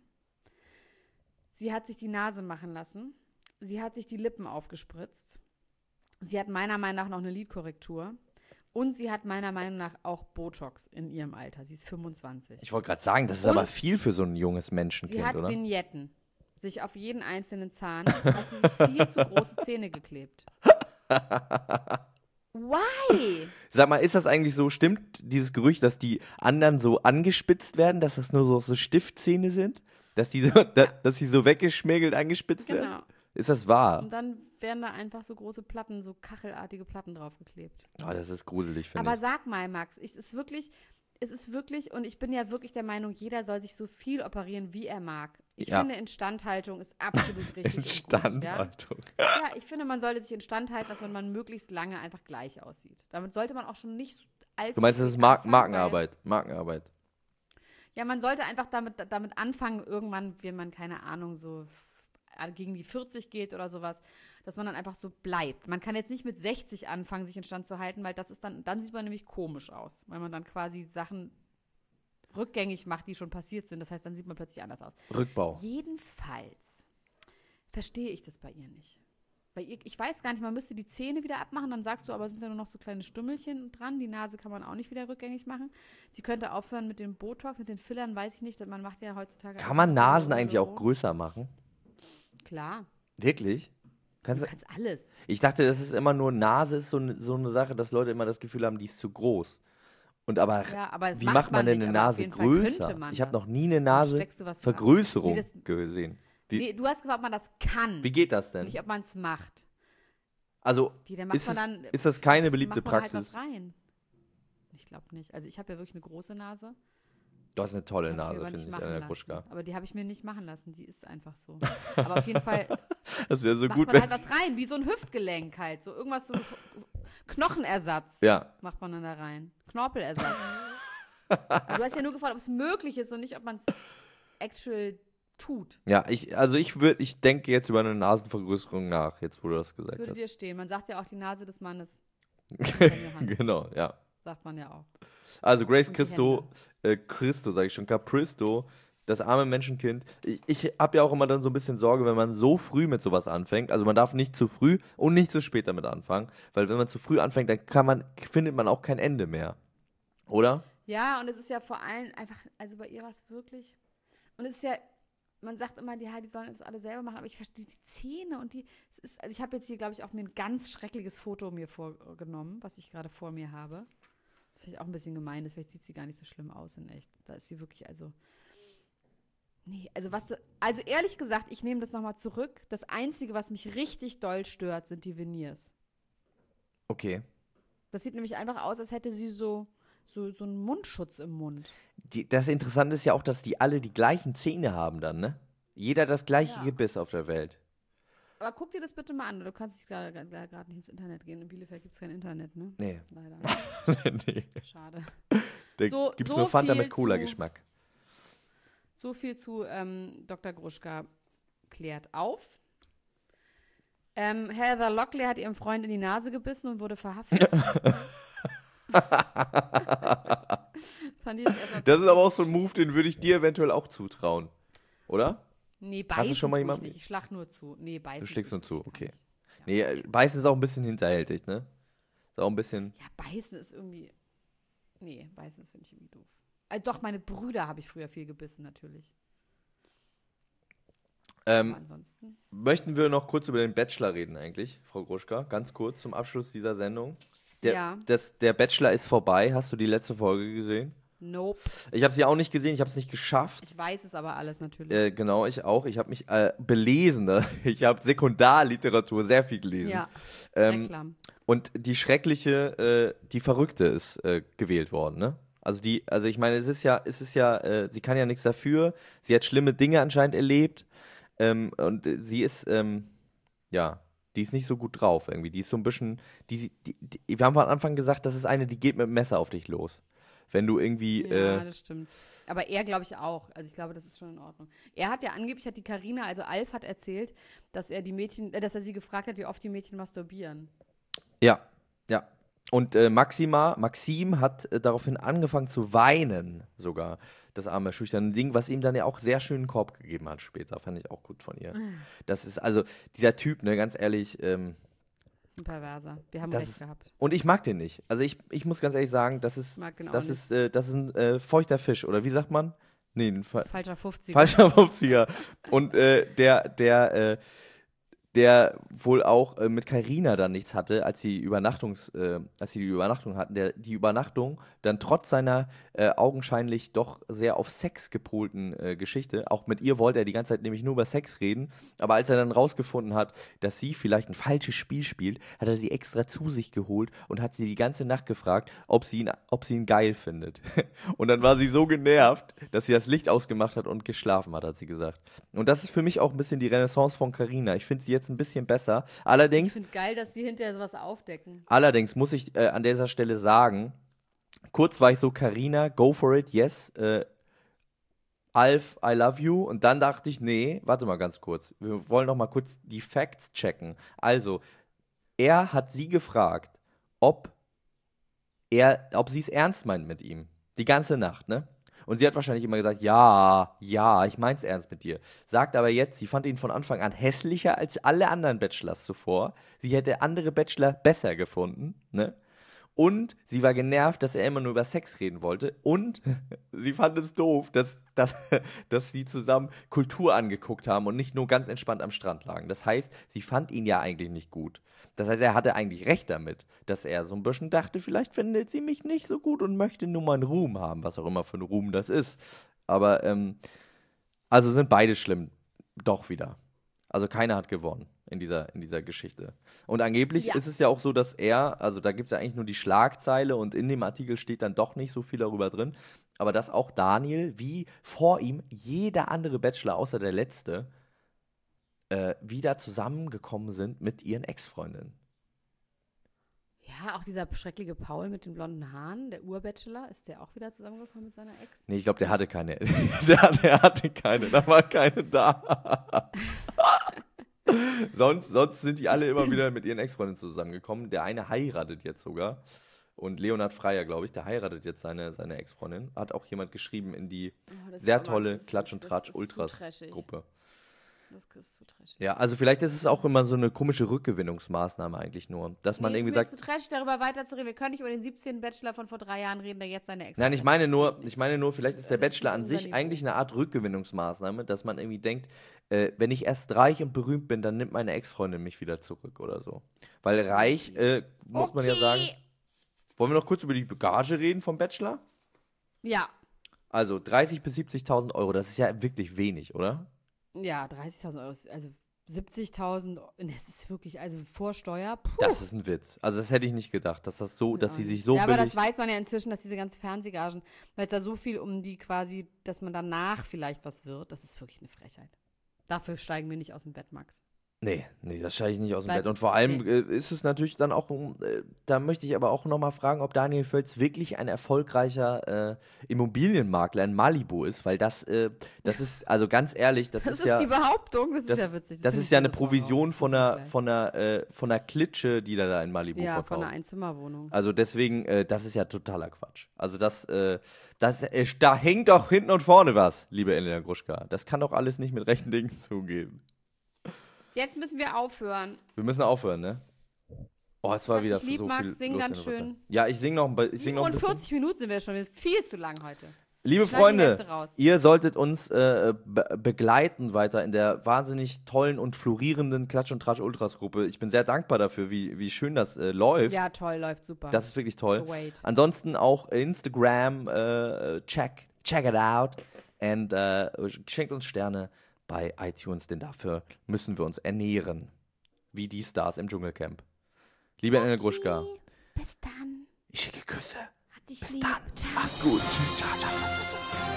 Sie hat sich die Nase machen lassen. Sie hat sich die Lippen aufgespritzt. Sie hat meiner Meinung nach noch eine Lidkorrektur. Und sie hat meiner Meinung nach auch Botox in ihrem Alter. Sie ist 25. Ich wollte gerade sagen, das ist Und aber viel für so ein junges Sie Menschenkind, hat oder? Vignetten. Sich auf jeden einzelnen Zahn hat sie sich viel zu große Zähne geklebt. Why? Sag mal, ist das eigentlich so, stimmt dieses Gerücht, dass die anderen so angespitzt werden, dass das nur so Stiftzähne sind? Dass die so, dass sie so weggeschmirgelt angespitzt werden? Genau. Ist das wahr? Und dann werden da einfach so große Platten, so kachelartige Platten draufgeklebt. Oh, das ist gruselig, finde Aber ich. sag mal, Max, es ist wirklich, und ich bin ja wirklich der Meinung, jeder soll sich so viel operieren, wie er mag. Ich Ja. finde, Instandhaltung ist absolut richtig. Und gut, Instandhaltung. ja, ich finde, man sollte sich instand halten, dass man möglichst lange einfach gleich aussieht. Damit sollte man auch schon nicht allzu Du meinst, das ist spät anfangen, Markenarbeit? Markenarbeit. Ja, man sollte einfach damit anfangen, irgendwann, wenn man, keine Ahnung, so gegen die 40 geht oder sowas, dass man dann einfach so bleibt. Man kann jetzt nicht mit 60 anfangen, sich in Stand zu halten, weil das ist dann sieht man nämlich komisch aus, weil man dann quasi Sachen rückgängig macht, die schon passiert sind. Das heißt, dann sieht man plötzlich anders aus. Rückbau. Jedenfalls verstehe ich das bei ihr nicht. Bei ihr, ich weiß gar nicht, man müsste die Zähne wieder abmachen, dann sagst du, aber sind da nur noch so kleine Stümmelchen dran. Die Nase kann man auch nicht wieder rückgängig machen. Sie könnte aufhören mit dem Botox, mit den Fillern, weiß ich nicht. Man macht ja heutzutage... Kann man Nasen eigentlich auch größer machen? Klar. Wirklich? Du kannst alles. Ich dachte, das ist immer nur Nase, ist so eine Sache, dass Leute immer das Gefühl haben, die ist zu groß. Aber das wie macht man denn nicht, eine aber auf Nase jeden Fall größer? könnte man Ich habe das. noch nie eine Dann steckst du was dran. Nasenvergrößerung gesehen. Nee, du hast gefragt, ob man das kann. Wie geht das denn? Nicht, ob man es macht. Also, Dann macht ist das keine beliebte macht man halt Praxis? was rein. Ich glaube nicht. Also ich habe ja wirklich eine große Nase. Du hast eine tolle Die hab Nase, mir aber finde nicht ich, machen Elena Gruschka. lassen. Aber die habe ich mir nicht machen lassen. Die ist einfach so. Aber auf jeden Fall Das wäre so macht gut, man wenn... halt was rein. Wie so ein Hüftgelenk halt. So irgendwas, so Knochenersatz Ja. macht man dann da rein. Knorpelersatz. Aber du hast ja nur gefragt, ob es möglich ist und nicht, ob man es actual tut. Ja, ich denke jetzt über eine Nasenvergrößerung nach, jetzt wo du das Das gesagt würde hast. dir stehen. Man sagt ja auch, die Nase des Mannes. Johannes. Genau, ja. Sagt man ja auch. Also Grace Und die Christo sage ich schon, Capristo, das arme Menschenkind. Ich habe ja auch immer dann so ein bisschen Sorge, wenn man so früh mit sowas anfängt. Also man darf nicht zu früh und nicht zu spät damit anfangen, weil wenn man zu früh anfängt, dann findet man auch kein Ende mehr. Oder? Ja, und es ist ja vor allem einfach, also bei ihr war es wirklich, und es ist ja, man sagt immer, die sollen das alle selber machen, aber ich verstehe die Zähne und also ich habe jetzt hier, glaube ich, auch mir ein ganz schreckliches Foto mir vorgenommen, was ich gerade vor mir habe. Das ist vielleicht auch ein bisschen gemein, vielleicht sieht sie gar nicht so schlimm aus in echt. Da ist sie wirklich, also ehrlich gesagt, ich nehme das nochmal zurück. Das Einzige, was mich richtig doll stört, sind die Veneers. Okay. Das sieht nämlich einfach aus, als hätte sie so einen Mundschutz im Mund. Das Interessante ist ja auch, dass die alle die gleichen Zähne haben dann, ne? Jeder das gleiche Ja. Gebiss auf der Welt. Aber guck dir das bitte mal an. Du kannst nicht gerade nicht ins Internet gehen. In Bielefeld gibt es kein Internet, ne? Nee. Leider. Nee. Schade. Da So- gibt's so nur Fanta viel mit Cola-Geschmack. So viel zu Dr. Gruschka klärt auf. Heather Locklear hat ihrem Freund in die Nase gebissen und wurde verhaftet. Fand ich jetzt erstmal Das ist aber auch so ein Move, den würde ich dir eventuell auch zutrauen. Oder? Nee, Hast du beißen schon mal tue ich jemanden- nicht. Ich schlag nur zu. Nee, beißen. Du schlägst tue nur ich zu, gar okay. nicht. Ja. Nee, Beißen ist auch ein bisschen hinterhältig, ne? Ist auch ein bisschen... Ja, beißen ist irgendwie. Nee, beißen ist, finde ich, irgendwie doof. Also doch, meine Brüder habe ich früher viel gebissen, natürlich. Aber ansonsten. Möchten wir noch kurz über den Bachelor reden eigentlich, Frau Gruschka? Ganz kurz zum Abschluss dieser Sendung. Der Bachelor ist vorbei. Hast du die letzte Folge gesehen? Nope. Ich habe sie auch nicht gesehen, ich habe es nicht geschafft. Ich weiß es aber alles natürlich. Genau, ich auch. Ich habe mich belesen. Ne? Ich habe Sekundarliteratur sehr viel gelesen. Ja, Ähm, und die schreckliche, die Verrückte ist gewählt worden, ne? Also ich meine, es ist ja, sie kann ja nichts dafür. Sie hat schlimme Dinge anscheinend erlebt. Und sie ist, die ist nicht so gut drauf irgendwie. Die ist so ein bisschen, wir haben am Anfang gesagt, das ist eine, die geht mit dem Messer auf dich los. Wenn du irgendwie, Ja, das stimmt. Aber er, glaube ich, auch. Also ich glaube, das ist schon in Ordnung. Er hat ja angeblich, hat die Carina, also Alf hat erzählt, dass er sie gefragt hat, wie oft die Mädchen masturbieren. ja. Und Maxim hat daraufhin angefangen zu weinen, sogar, das arme, schüchterne Ding, was ihm dann ja auch sehr schön einen Korb gegeben hat später. Fand ich auch gut von ihr. Das ist also, dieser Typ, ne, ganz ehrlich, Ein Perverser. Wir haben recht gehabt. und ich mag den nicht. Also ich muss ganz ehrlich sagen, das ist ein feuchter Fisch, oder wie sagt man? Nee, ein Falscher 50er. falscher 50er. Und der wohl auch mit Carina dann nichts hatte, als sie die Übernachtung hatten, die Übernachtung dann trotz seiner augenscheinlich doch sehr auf Sex gepolten Geschichte, auch mit ihr wollte er die ganze Zeit nämlich nur über Sex reden, aber als er dann rausgefunden hat, dass sie vielleicht ein falsches Spiel spielt, hat er sie extra zu sich geholt und hat sie die ganze Nacht gefragt, ob sie ihn geil findet. Und dann war sie so genervt, dass sie das Licht ausgemacht hat und geschlafen hat sie gesagt. Und das ist für mich auch ein bisschen die Renaissance von Carina. Ich finde sie jetzt ein bisschen besser. Ich Allerdings finde geil, dass sie hinterher sowas aufdecken. muss ich an dieser Stelle sagen, kurz war ich so, Carina, go for it, yes. Alf, I love you. Und dann dachte ich, nee, warte mal ganz kurz. Wir wollen noch mal kurz die Facts checken. Also, er hat sie gefragt, ob sie es ernst meint mit ihm. Die ganze Nacht, ne? Und sie hat wahrscheinlich immer gesagt, ja, ich mein's ernst mit dir. Sagt aber jetzt, sie fand ihn von Anfang an hässlicher als alle anderen Bachelors zuvor. Sie hätte andere Bachelor besser gefunden, ne? Und sie war genervt, dass er immer nur über Sex reden wollte. Und sie fand es doof, dass sie zusammen Kultur angeguckt haben und nicht nur ganz entspannt am Strand lagen. Das heißt, sie fand ihn ja eigentlich nicht gut. Das heißt, er hatte eigentlich recht damit, dass er so ein bisschen dachte, vielleicht findet sie mich nicht so gut und möchte nur mal einen Ruhm haben, was auch immer für ein Ruhm das ist. Aber, also sind beide schlimm. Doch wieder. Also keiner hat gewonnen in dieser Geschichte. Und angeblich ist es ja auch so, dass also da gibt es ja eigentlich nur die Schlagzeile und in dem Artikel steht dann doch nicht so viel darüber drin, aber dass auch Daniel, wie vor ihm jeder andere Bachelor außer der letzte, wieder zusammengekommen sind mit ihren Ex-Freundinnen. Ja, auch dieser schreckliche Paul mit den blonden Haaren, der Urbachelor, ist der auch wieder zusammengekommen mit seiner Ex? Nee, ich glaube, der hatte keine. der hatte keine, da war keine da. Sonst sind die alle immer wieder mit ihren Ex-Freundinnen zusammengekommen. Der eine heiratet jetzt sogar. Und Leonhard Freier, glaube ich, der heiratet jetzt seine Ex-Freundin. Hat auch jemand geschrieben in die sehr tolle Klatsch- und Tratsch-Ultras-Gruppe. Das ist zu trashig. Ja, also vielleicht ist es auch immer so eine komische Rückgewinnungsmaßnahme eigentlich nur. Dass man irgendwie sagt. Es ist zu trashig, darüber weiterzureden. Wir können nicht über den 17. Bachelor von vor 3 Jahren reden, der jetzt seine Ex. Nein, ich meine nur, vielleicht ist der Bachelor an sich eigentlich eine Art Rückgewinnungsmaßnahme, dass man irgendwie denkt, wenn ich erst reich und berühmt bin, dann nimmt meine Ex-Freundin mich wieder zurück oder so. Weil reich, muss man ja sagen. Wollen wir noch kurz über die Gage reden vom Bachelor? Ja. Also 30.000 bis 70.000 Euro, das ist ja wirklich wenig, oder? Ja, 30.000 Euro, also 70.000, das ist wirklich, also vor Steuer, Das ist ein Witz. Also das hätte ich nicht gedacht, dass sie sich so ja, aber billig... das weiß man ja inzwischen, dass diese ganzen Fernsehgagen, weil es da so viel um die quasi, dass man danach vielleicht was wird, das ist wirklich eine Frechheit. Dafür steigen wir nicht aus dem Bett, Max. Nee, das steige ich nicht aus dem Bett. Und vor allem ist es natürlich dann auch, da möchte ich aber auch nochmal fragen, ob Daniel Völz wirklich ein erfolgreicher Immobilienmakler in Malibu ist, weil das ist, also ganz ehrlich, das ist ja... Das ist die Behauptung, das ist ja witzig. Das ist ja eine Provision von einer Klitsche, die da in Malibu verkauft. Ja, von einer Einzimmerwohnung. Also deswegen, das ist ja totaler Quatsch. Also da hängt doch hinten und vorne was, liebe Elena Gruschka. Das kann doch alles nicht mit rechten Dingen zugehen. Jetzt müssen wir aufhören. Wir müssen aufhören, ne? Oh, es war wieder ich lieb, so Max, viel sing los ganz schön. Ja, ich sing noch ein bisschen. 47 Minuten sind wir schon, viel zu lang heute. Liebe Freunde, ihr solltet uns begleiten weiter in der wahnsinnig tollen und florierenden Klatsch- und Tratsch-Ultras-Gruppe. Ich bin sehr dankbar dafür, wie schön das läuft. Ja, toll, läuft super. Das ist wirklich toll. Ansonsten auch Instagram, check it out und schenkt uns Sterne bei iTunes, denn dafür müssen wir uns ernähren. Wie die Stars im Dschungelcamp. Liebe Elena Gruschka. Bis dann. Ich schicke Küsse. Bis lieb. dann. Ciao. Mach's gut. Tschüss. Ciao, ciao, ciao, ciao, ciao.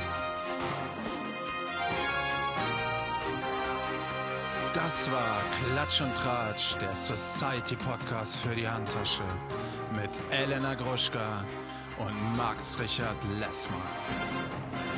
Das war Klatsch und Tratsch, der Society-Podcast für die Handtasche mit Elena Gruschka und Max Richard Lessmann.